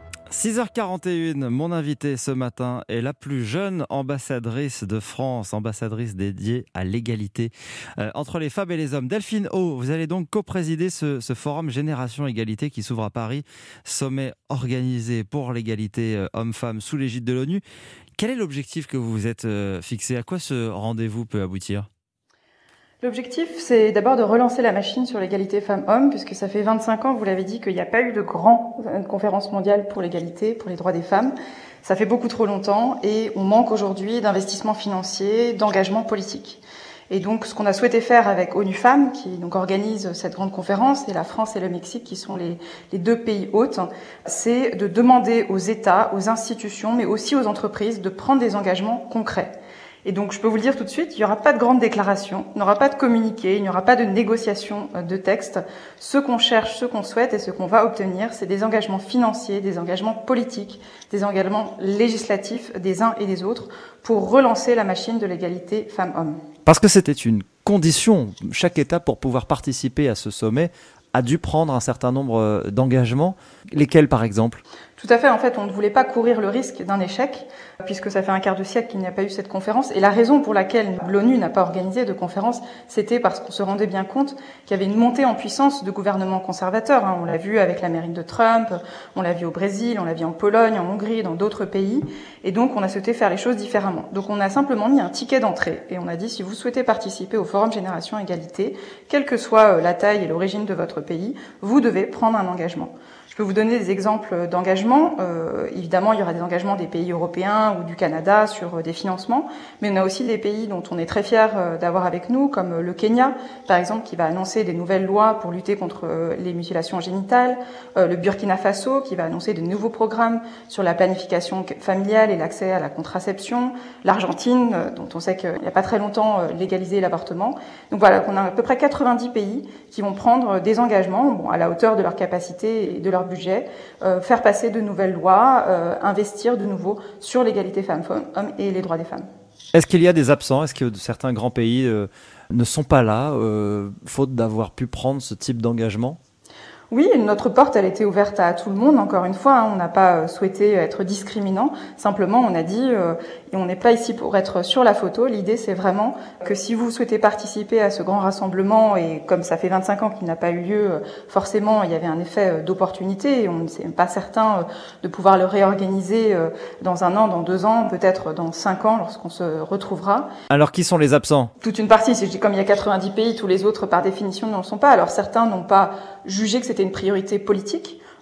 6h41, mon invité ce matin est la plus jeune ambassadrice de France, ambassadrice dédiée à l'égalité entre les femmes et les hommes. Delphine O, vous allez donc co-présider ce forum Génération Égalité qui s'ouvre à Paris, sommet organisé pour l'égalité homme-femme sous l'égide de l'ONU. Quel est l'objectif que vous vous êtes fixé ? À quoi ce rendez-vous peut aboutir ? L'objectif, c'est d'abord de relancer la machine sur l'égalité femmes-hommes, puisque ça fait 25 ans, vous l'avez dit, qu'il n'y a pas eu de grande conférence mondiale pour l'égalité, pour les droits des femmes. Ça fait beaucoup trop longtemps et on manque aujourd'hui d'investissement financier, d'engagement politique. Et donc, ce qu'on a souhaité faire avec ONU Femmes, qui donc organise cette grande conférence, et la France et le Mexique, qui sont les 2 pays hôtes, c'est de demander aux États, aux institutions, mais aussi aux entreprises de prendre des engagements concrets. Et donc, je peux vous le dire tout de suite, il n'y aura pas de grande déclaration, il n'y aura pas de communiqué, il n'y aura pas de négociation de texte. Ce qu'on cherche, ce qu'on souhaite et ce qu'on va obtenir, c'est des engagements financiers, des engagements politiques, des engagements législatifs des uns et des autres pour relancer la machine de l'égalité femmes-hommes. Parce que c'était une condition, chaque État pour pouvoir participer à ce sommet a dû prendre un certain nombre d'engagements. Lesquels par exemple ? Tout à fait, en fait, on ne voulait pas courir le risque d'un échec, puisque ça fait un quart de siècle qu'il n'y a pas eu cette conférence. Et la raison pour laquelle l'ONU n'a pas organisé de conférence, c'était parce qu'on se rendait bien compte qu'il y avait une montée en puissance de gouvernements conservateurs. On l'a vu avec l'Amérique de Trump, on l'a vu au Brésil, on l'a vu en Pologne, en Hongrie, dans d'autres pays. Et donc, on a souhaité faire les choses différemment. Donc, on a simplement mis un ticket d'entrée. Et on a dit, si vous souhaitez participer au Forum Génération Égalité, quelle que soit la taille et l'origine de votre pays, vous devez prendre un engagement. Je peux vous donner des exemples d'engagements. Évidemment, il y aura des engagements des pays européens ou du Canada sur des financements, mais on a aussi des pays dont on est très fiers d'avoir avec nous, comme le Kenya, par exemple, qui va annoncer des nouvelles lois pour lutter contre les mutilations génitales, le Burkina Faso, qui va annoncer de nouveaux programmes sur la planification familiale et l'accès à la contraception, l'Argentine, dont on sait qu'il n'y a pas très longtemps légalisé l'avortement. Donc voilà, on a à peu près 90 pays qui vont prendre des engagements à la hauteur de leur capacité et de leur budget, faire passer de nouvelles lois, investir de nouveau sur l'égalité femmes-hommes et les droits des femmes. Est-ce qu'il y a des absents ? Est-ce que certains grands pays ne sont pas là, faute d'avoir pu prendre ce type d'engagement ? Oui, notre porte, elle était ouverte à tout le monde, encore une fois, on n'a pas souhaité être discriminant, simplement on a dit, et on n'est pas ici pour être sur la photo, l'idée c'est vraiment que si vous souhaitez participer à ce grand rassemblement, et comme ça fait 25 ans qu'il n'a pas eu lieu, forcément il y avait un effet d'opportunité, et on n'est pas certain de pouvoir le réorganiser dans 1 an, dans 2 ans, peut-être dans 5 ans lorsqu'on se retrouvera. Alors qui sont les absents ? Toute une partie, si je dis comme il y a 90 pays, tous les autres par définition ne le sont pas, alors certains n'ont pas jugé que c'était une priorité politique,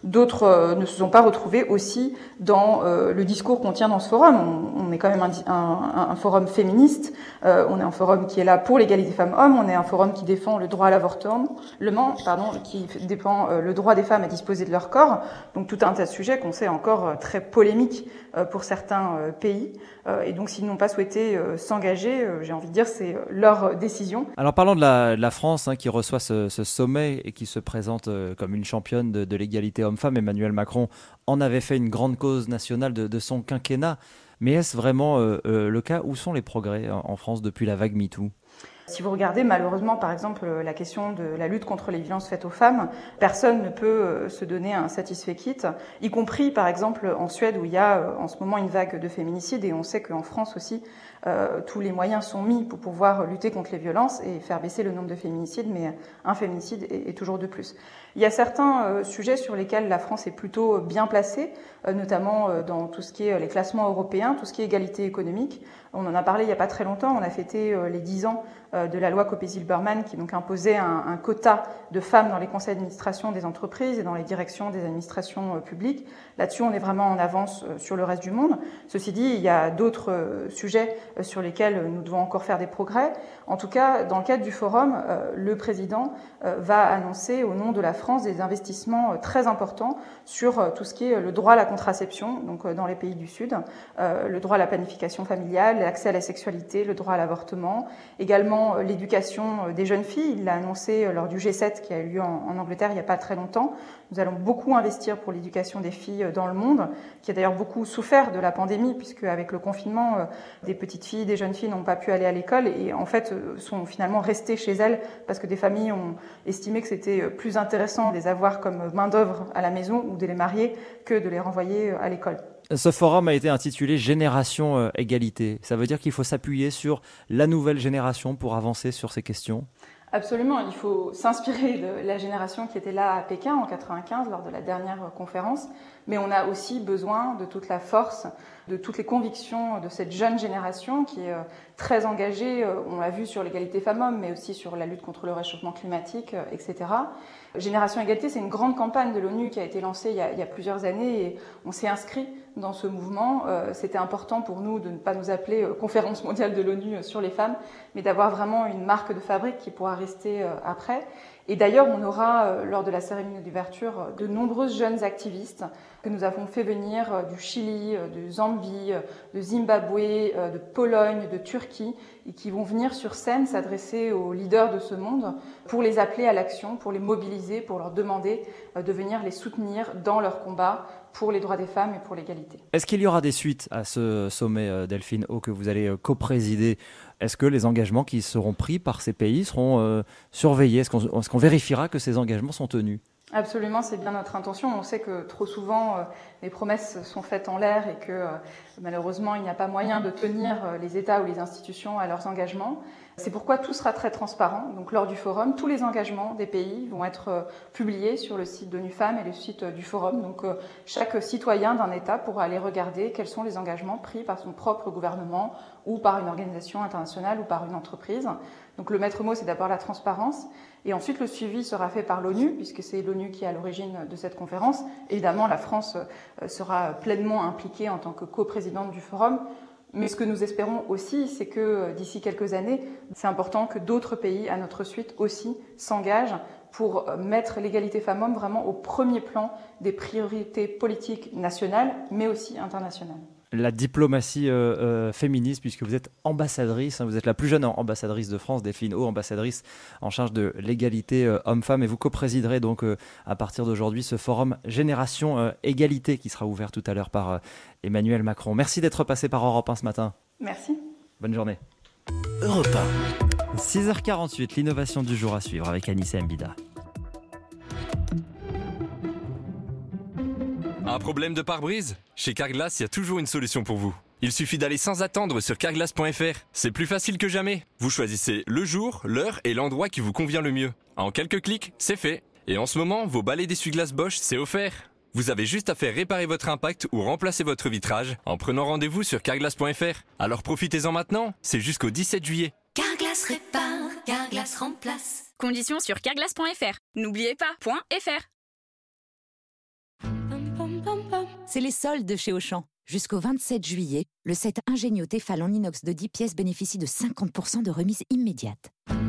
D'autres ne se sont pas retrouvés aussi dans le discours qu'on tient dans ce forum. On est quand même un forum féministe, on est un forum qui est là pour l'égalité femmes-hommes, on est un forum qui défend le droit à l'avortement, qui défend le droit des femmes à disposer de leur corps. Donc tout un tas de sujets qu'on sait encore très polémiques pour certains pays. Et donc s'ils n'ont pas souhaité s'engager, j'ai envie de dire c'est leur décision. Alors parlons de la France qui reçoit ce sommet et qui se présente comme une championne de l'égalité homme-femme. Emmanuel Macron en avait fait une grande cause nationale de son quinquennat. Mais est-ce vraiment le cas? Où sont les progrès en France depuis la vague MeToo? Si vous regardez malheureusement par exemple la question de la lutte contre les violences faites aux femmes, personne ne peut se donner un satisfait quitte, y compris par exemple en Suède où il y a en ce moment une vague de féminicides et on sait qu'en France aussi tous les moyens sont mis pour pouvoir lutter contre les violences et faire baisser le nombre de féminicides, mais un féminicide est toujours de plus. Il y a certains sujets sur lesquels la France est plutôt bien placée, notamment dans tout ce qui est les classements européens, tout ce qui est égalité économique. On en a parlé il n'y a pas très longtemps, on a fêté les 10 ans de la loi Copé-Zilberman qui donc imposait un quota de femmes dans les conseils d'administration des entreprises et dans les directions des administrations publiques. Là-dessus, on est vraiment en avance sur le reste du monde. Ceci dit, il y a d'autres sujets sur lesquels nous devons encore faire des progrès. En tout cas, dans le cadre du forum, le président va annoncer au nom de la France des investissements très importants sur tout ce qui est le droit à la contraception, donc dans les pays du Sud, le droit à la planification familiale, l'accès à la sexualité, le droit à l'avortement, également l'éducation des jeunes filles. Il l'a annoncé lors du G7 qui a eu lieu en Angleterre il n'y a pas très longtemps. Nous allons beaucoup investir pour l'éducation des filles dans le monde, qui a d'ailleurs beaucoup souffert de la pandémie, puisque avec le confinement, des petites filles, des jeunes filles n'ont pas pu aller à l'école et en fait sont finalement restées chez elles parce que des familles ont estimé que c'était plus intéressant de les avoir comme main-d'œuvre à la maison ou de les marier que de les renvoyer à l'école. Ce forum a été intitulé Génération Égalité. Ça veut dire qu'il faut s'appuyer sur la nouvelle génération pour avancer sur ces questions? Absolument, il faut s'inspirer de la génération qui était là à Pékin en 1995 lors de la dernière conférence, mais on a aussi besoin de toute la force, de toutes les convictions de cette jeune génération qui est très engagée, on l'a vu sur l'égalité femmes-hommes, mais aussi sur la lutte contre le réchauffement climatique, etc. Génération Égalité, c'est une grande campagne de l'ONU qui a été lancée il y a plusieurs années et on s'est inscrit dans ce mouvement. C'était important pour nous de ne pas nous appeler Conférence mondiale de l'ONU sur les femmes, mais d'avoir vraiment une marque de fabrique qui pourra rester après. Et d'ailleurs, on aura, lors de la cérémonie d'ouverture, de nombreuses jeunes activistes que nous avons fait venir du Chili, de Zambie, de Zimbabwe, de Pologne, de Turquie, et qui vont venir sur scène s'adresser aux leaders de ce monde pour les appeler à l'action, pour les mobiliser, pour leur demander de venir les soutenir dans leur combat pour les droits des femmes et pour l'égalité. Est-ce qu'il y aura des suites à ce sommet, Delphine Ho, que vous allez co-présider? Est-ce que les engagements qui seront pris par ces pays seront surveillés? Est-ce qu'on vérifiera que ces engagements sont tenus? Absolument, c'est bien notre intention. On sait que trop souvent, les promesses sont faites en l'air et que malheureusement, il n'y a pas moyen de tenir les États ou les institutions à leurs engagements. C'est pourquoi tout sera très transparent. Donc, lors du forum, tous les engagements des pays vont être publiés sur le site d'ONU Femmes et le site du forum. Donc, chaque citoyen d'un État pourra aller regarder quels sont les engagements pris par son propre gouvernement ou par une organisation internationale ou par une entreprise. Donc, le maître mot, c'est d'abord la transparence. Et ensuite, le suivi sera fait par l'ONU, puisque c'est l'ONU qui est à l'origine de cette conférence. Évidemment, la France sera pleinement impliquée en tant que coprésidente du forum. Mais ce que nous espérons aussi, c'est que d'ici quelques années, c'est important que d'autres pays à notre suite aussi s'engagent pour mettre l'égalité femmes-hommes vraiment au premier plan des priorités politiques nationales, mais aussi internationales. La diplomatie féministe, puisque vous êtes ambassadrice, vous êtes la plus jeune ambassadrice de France, Delphine Ho, ambassadrice en charge de l'égalité homme-femme, et vous co-présiderez donc à partir d'aujourd'hui ce forum Génération Égalité qui sera ouvert tout à l'heure par Emmanuel Macron. Merci d'être passé par Europe 1 ce matin. Merci. Bonne journée. Europe 1. 6h48, l'innovation du jour à suivre avec Anissa Mbida. Un problème de pare-brise? Chez Carglass, il y a toujours une solution pour vous. Il suffit d'aller sans attendre sur carglass.fr. C'est plus facile que jamais. Vous choisissez le jour, l'heure et l'endroit qui vous convient le mieux. En quelques clics, c'est fait. Et en ce moment, vos balais d'essuie-glace Bosch, c'est offert. Vous avez juste à faire réparer votre impact ou remplacer votre vitrage en prenant rendez-vous sur carglass.fr. Alors profitez-en maintenant, c'est jusqu'au 17 juillet. Carglass répare, Carglass remplace. Conditions sur carglass.fr. N'oubliez pas, .fr. c'est les soldes chez Auchan. Jusqu'au 27 juillet, le set Ingénio Tefal en inox de 10 pièces bénéficie de 50% de remise immédiate.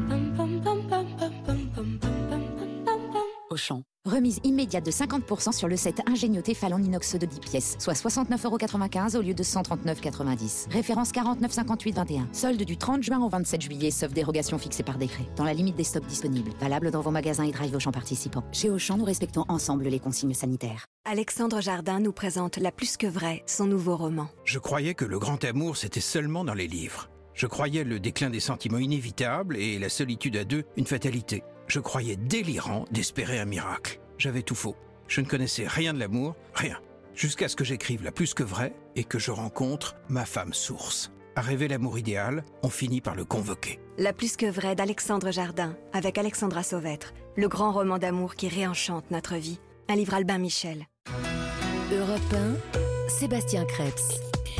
Auchan. Remise immédiate de 50% sur le set Ingénio Tefal en inox de 10 pièces, soit 69,95 € au lieu de 139,90 €. Référence 495821. Solde du 30 juin au 27 juillet, sauf dérogation fixée par décret. Dans la limite des stocks disponibles. Valable dans vos magasins et drive Auchan participants. Chez Auchan, nous respectons ensemble les consignes sanitaires. Alexandre Jardin nous présente La Plus que Vraie, son nouveau roman. Je croyais que le grand amour, c'était seulement dans les livres. Je croyais le déclin des sentiments inévitable et la solitude à deux une fatalité. Je croyais délirant d'espérer un miracle. J'avais tout faux. Je ne connaissais rien de l'amour, rien. Jusqu'à ce que j'écrive La Plus que Vraie et que je rencontre ma femme source. À rêver l'amour idéal, on finit par le convoquer. La Plus que Vraie d'Alexandre Jardin, avec Alexandra Sauvêtre. Le grand roman d'amour qui réenchante notre vie. Un livre Albin Michel. Europe 1, Sébastien Krebs.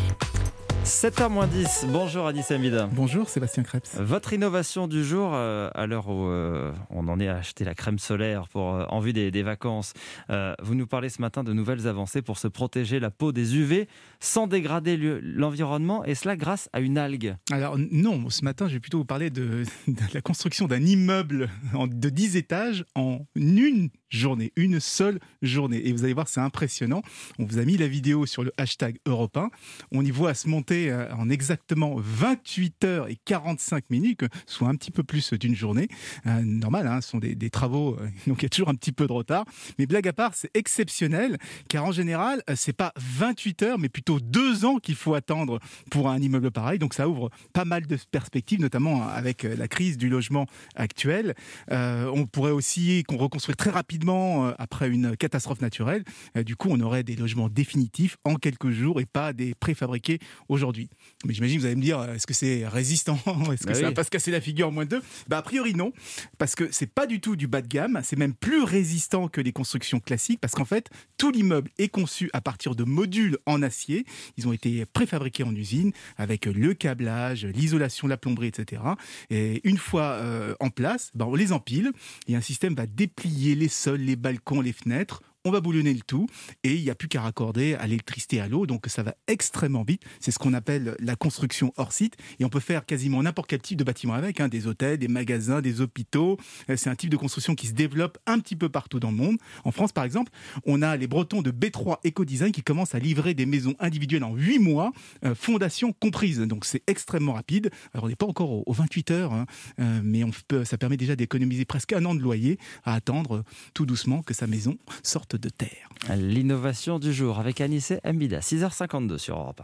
7h-10, bonjour Anis Hamida. Bonjour Sébastien Krebs. Votre innovation du jour, à l'heure où on en est à acheter la crème solaire en vue des vacances, vous nous parlez ce matin de nouvelles avancées pour se protéger la peau des UV sans dégrader l'environnement, et cela grâce à une algue. Alors non, ce matin je vais plutôt vous parler de la construction d'un immeuble de 10 étages en une journée, une seule journée. Et vous allez voir, c'est impressionnant. On vous a mis la vidéo sur le hashtag Europe 1. On y voit se monter en exactement 28 heures et 45 minutes, soit un petit peu plus d'une journée. Normal, ce sont des travaux, donc il y a toujours un petit peu de retard. Mais blague à part, c'est exceptionnel, car en général, c'est pas 28 heures, mais plutôt 2 ans qu'il faut attendre pour un immeuble pareil. Donc ça ouvre pas mal de perspectives, notamment avec la crise du logement actuel. On pourrait aussi reconstruire très rapidement après une catastrophe naturelle. Du coup, on aurait des logements définitifs en quelques jours et pas des préfabriqués aujourd'hui. Mais j'imagine que vous allez me dire, est-ce que c'est résistant ? Est-ce que ça va pas se casser la figure en moins de 2 ? A priori non, parce que c'est pas du tout du bas de gamme, c'est même plus résistant que les constructions classiques, parce qu'en fait, tout l'immeuble est conçu à partir de modules en acier. Ils ont été préfabriqués en usine, avec le câblage, l'isolation, la plomberie, etc. Et une fois en place, on les empile, et un système va déplier les sols, les balcons, les fenêtres. On va boulonner le tout et il n'y a plus qu'à raccorder à l'électricité et à l'eau, donc ça va extrêmement vite. C'est ce qu'on appelle la construction hors site, et on peut faire quasiment n'importe quel type de bâtiment avec, des hôtels, des magasins, des hôpitaux. C'est un type de construction qui se développe un petit peu partout dans le monde. En France, par exemple, on a les Bretons de B3 Ecodesign qui commencent à livrer des maisons individuelles en 8 mois, fondation comprise. Donc c'est extrêmement rapide. Alors on n'est pas encore aux 28 heures, mais ça permet déjà d'économiser presque 1 an de loyer à attendre tout doucement que sa maison sorte de terre. L'innovation du jour avec Anissé Mbida, 6h52 sur Europe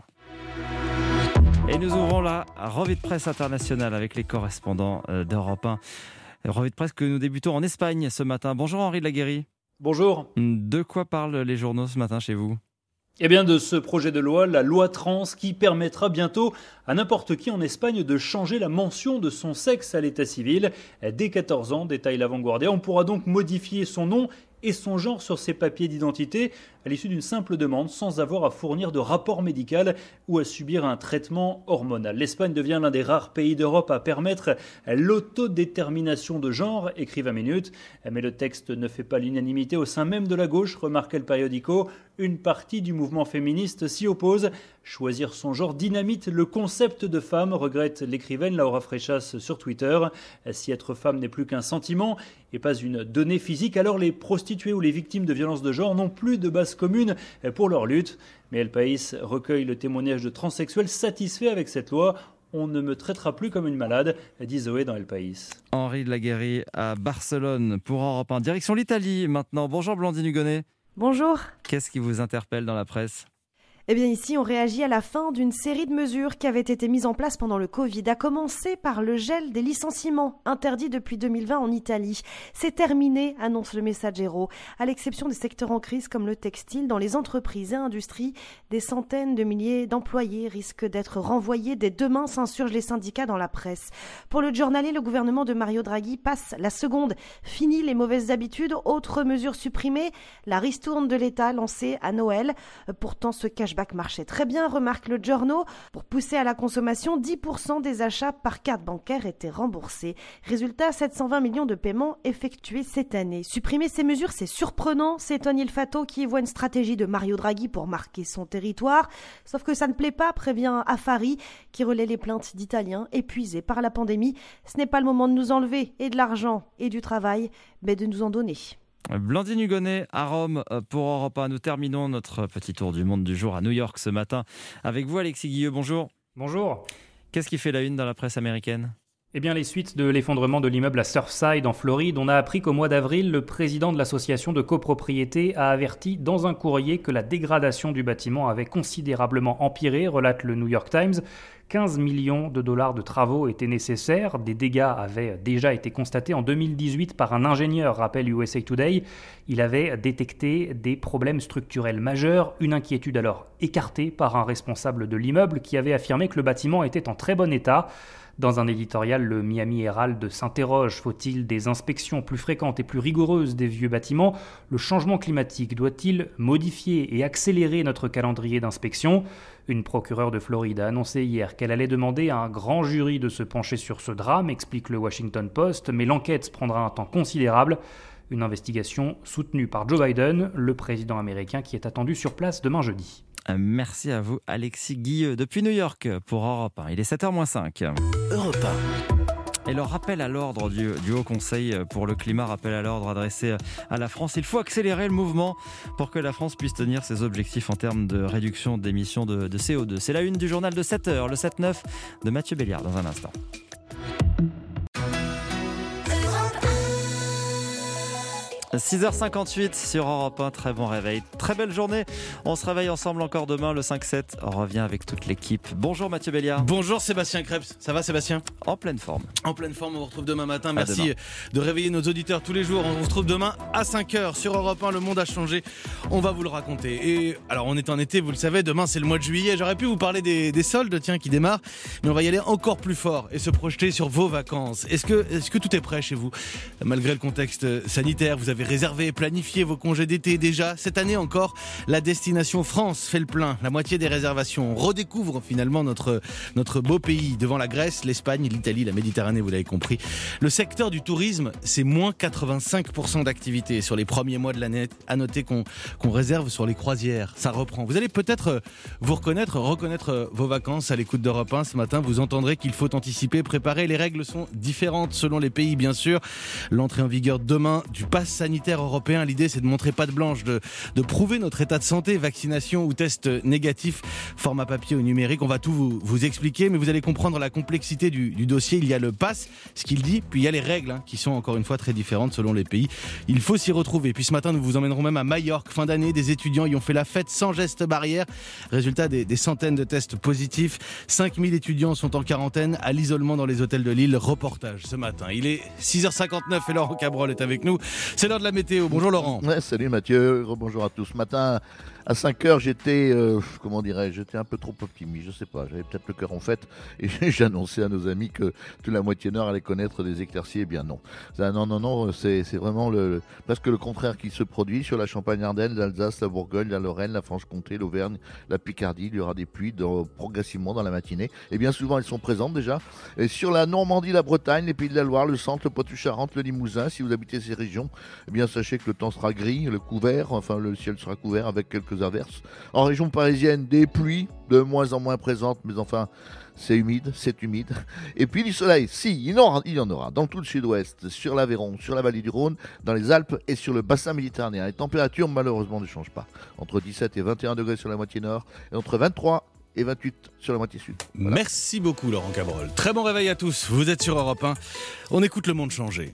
1. Et nous ouvrons la revue de presse internationale avec les correspondants d'Europe 1. Revue de presse que nous débutons en Espagne ce matin. Bonjour Henri de la Guérie. Bonjour. De quoi parlent les journaux ce matin chez vous ? Eh bien de ce projet de loi, la loi trans, qui permettra bientôt à n'importe qui en Espagne de changer la mention de son sexe à l'état civil. Dès 14 ans, détaille l'Avant-Guardia, on pourra donc modifier son nom et son genre sur ses papiers d'identité à l'issue d'une simple demande, sans avoir à fournir de rapport médical ou à subir un traitement hormonal. L'Espagne devient l'un des rares pays d'Europe à permettre l'autodétermination de genre, écrit 20 minutes. Mais le texte ne fait pas l'unanimité au sein même de la gauche, remarque El Periódico. Une partie du mouvement féministe s'y oppose. Choisir son genre dynamite le concept de femme, regrette l'écrivaine Laura Freixas sur Twitter. Si être femme n'est plus qu'un sentiment et pas une donnée physique, alors les prostituées ou les victimes de violences de genre n'ont plus de base commune pour leur lutte. Mais El País recueille le témoignage de transsexuels satisfaits avec cette loi. On ne me traitera plus comme une malade, dit Zoé dans El País. Henri de la Guérie à Barcelone pour Europe 1. Direction l'Italie maintenant. Bonjour Blandine Hugonnet. Bonjour. Qu'est-ce qui vous interpelle dans la presse ? Eh bien ici, on réagit à la fin d'une série de mesures qui avaient été mises en place pendant le Covid, à commencer par le gel des licenciements, interdit depuis 2020 en Italie. C'est terminé, annonce le Messaggero. À l'exception des secteurs en crise comme le textile, dans les entreprises et industries, des centaines de milliers d'employés risquent d'être renvoyés dès demain, s'insurgent les syndicats dans la presse. Pour le journalier, le gouvernement de Mario Draghi passe la seconde. Fini les mauvaises habitudes, autre mesure supprimée, la ristourne de l'État lancée à Noël. Pourtant, ce qu'a cashback marchait très bien, remarque le Giorno. Pour pousser à la consommation, 10% des achats par carte bancaire étaient remboursés. Résultat, 720 millions de paiements effectués cette année. Supprimer ces mesures, c'est surprenant, s'étonne Il Fatto qui y voit une stratégie de Mario Draghi pour marquer son territoire. Sauf que ça ne plaît pas, prévient Affari, qui relaie les plaintes d'Italiens épuisés par la pandémie. Ce n'est pas le moment de nous enlever et de l'argent et du travail, mais de nous en donner. Blandine Hugonnet à Rome pour Europe 1. Nous terminons notre petit tour du monde du jour à New York ce matin. Avec vous, Alexis Guilleux, bonjour. Bonjour. Qu'est-ce qui fait la une dans la presse américaine ? Eh bien, les suites de l'effondrement de l'immeuble à Surfside en Floride, on a appris qu'au mois d'avril, le président de l'association de copropriété a averti dans un courrier que la dégradation du bâtiment avait considérablement empiré, relate le New York Times. 15 millions de dollars de travaux étaient nécessaires. Des dégâts avaient déjà été constatés en 2018 par un ingénieur, rappelle USA Today. Il avait détecté des problèmes structurels majeurs, une inquiétude alors écartée par un responsable de l'immeuble qui avait affirmé que le bâtiment était en très bon état. Dans un éditorial, le Miami Herald s'interroge, faut-il des inspections plus fréquentes et plus rigoureuses des vieux bâtiments ? Le changement climatique doit-il modifier et accélérer notre calendrier d'inspection ? Une procureure de Floride a annoncé hier qu'elle allait demander à un grand jury de se pencher sur ce drame, explique le Washington Post, mais l'enquête prendra un temps considérable. Une investigation soutenue par Joe Biden, le président américain qui est attendu sur place demain jeudi. Merci à vous, Alexis Guilleux, depuis New York pour Europe 1. Il est 7h-5. Europe 1. Et le rappel à l'ordre du Haut Conseil pour le climat, rappel à l'ordre adressé à la France. Il faut accélérer le mouvement pour que la France puisse tenir ses objectifs en termes de réduction d'émissions de CO2. C'est la une du journal de 7h, le 7-9 de Mathieu Béliard dans un instant. 6h58 sur Europe 1, très bon réveil, très belle journée. On se réveille ensemble encore demain, le 5-7. On revient avec toute l'équipe. Bonjour Mathieu Béliard. Bonjour Sébastien Krebs, ça va Sébastien ? En pleine forme. En pleine forme, on vous retrouve demain matin. Merci de réveiller nos auditeurs tous les jours. On vous retrouve demain à 5h sur Europe 1. Le monde a changé, on va vous le raconter. Et alors on est en été, vous le savez, demain c'est le mois de juillet. J'aurais pu vous parler des soldes qui démarrent, mais on va y aller encore plus fort et se projeter sur vos vacances. Est-ce que tout est prêt chez vous ? Malgré le contexte sanitaire, vous avez réservé, planifié vos congés d'été déjà. Cette année encore, la destination France fait le plein. La moitié des réservations. On redécouvre finalement notre beau pays devant la Grèce, l'Espagne, l'Italie, la Méditerranée, vous l'avez compris. Le secteur du tourisme, c'est moins 85% d'activité sur les premiers mois de l'année. À noter qu'on réserve sur les croisières. Ça reprend. Vous allez peut-être vous reconnaître vos vacances à l'écoute d'Europe 1 ce matin. Vous entendrez qu'il faut anticiper, préparer. Les règles sont différentes selon les pays, bien sûr. L'entrée en vigueur demain du pass sanitaire européen. L'idée, c'est de montrer patte blanche, de prouver notre état de santé, vaccination ou test négatif, format papier ou numérique. On va tout vous expliquer, mais vous allez comprendre la complexité du dossier. Il y a le pass, ce qu'il dit, puis il y a les règles qui sont encore une fois très différentes selon les pays. Il faut s'y retrouver. Puis ce matin, nous vous emmènerons même à Majorque. Fin d'année, des étudiants y ont fait la fête sans geste barrière. Résultat, des centaines de tests positifs. 5000 étudiants sont en quarantaine à l'isolement dans les hôtels de Lille. Reportage ce matin. Il est 6h59 et Laurent Cabrol est avec nous. C'est l'heure de la météo. Bonjour Laurent. Ouais, salut Mathieu, bonjour à tous. Ce matin, à 5h, j'étais un peu trop optimiste, je sais pas, j'avais peut-être le cœur en fête et j'ai annoncé à nos amis que toute la moitié nord allait connaître des éclaircies. Eh bien non, c'est vraiment presque le contraire qui se produit sur la Champagne-Ardenne, l'Alsace, la Bourgogne, la Lorraine, la Franche-Comté, l'Auvergne, la Picardie. Il y aura des pluies progressivement dans la matinée et bien souvent elles sont présentes déjà. Et sur la Normandie, la Bretagne, les Pays de la Loire, le centre, le Poitou-Charentes, le Limousin, si vous habitez ces régions, eh bien sachez que le temps sera gris, le ciel sera couvert avec quelques averses. En région parisienne, des pluies de moins en moins présentes, mais enfin, c'est humide. Et puis du soleil, il y en aura dans tout le sud-ouest, sur l'Aveyron, sur la vallée du Rhône, dans les Alpes et sur le bassin méditerranéen. Les températures, malheureusement, ne changent pas. Entre 17 et 21 degrés sur la moitié nord et entre 23 et 28 sur la moitié sud. Voilà. Merci beaucoup Laurent Cabrol. Très bon réveil à tous. Vous êtes sur Europe 1. On écoute le monde changer.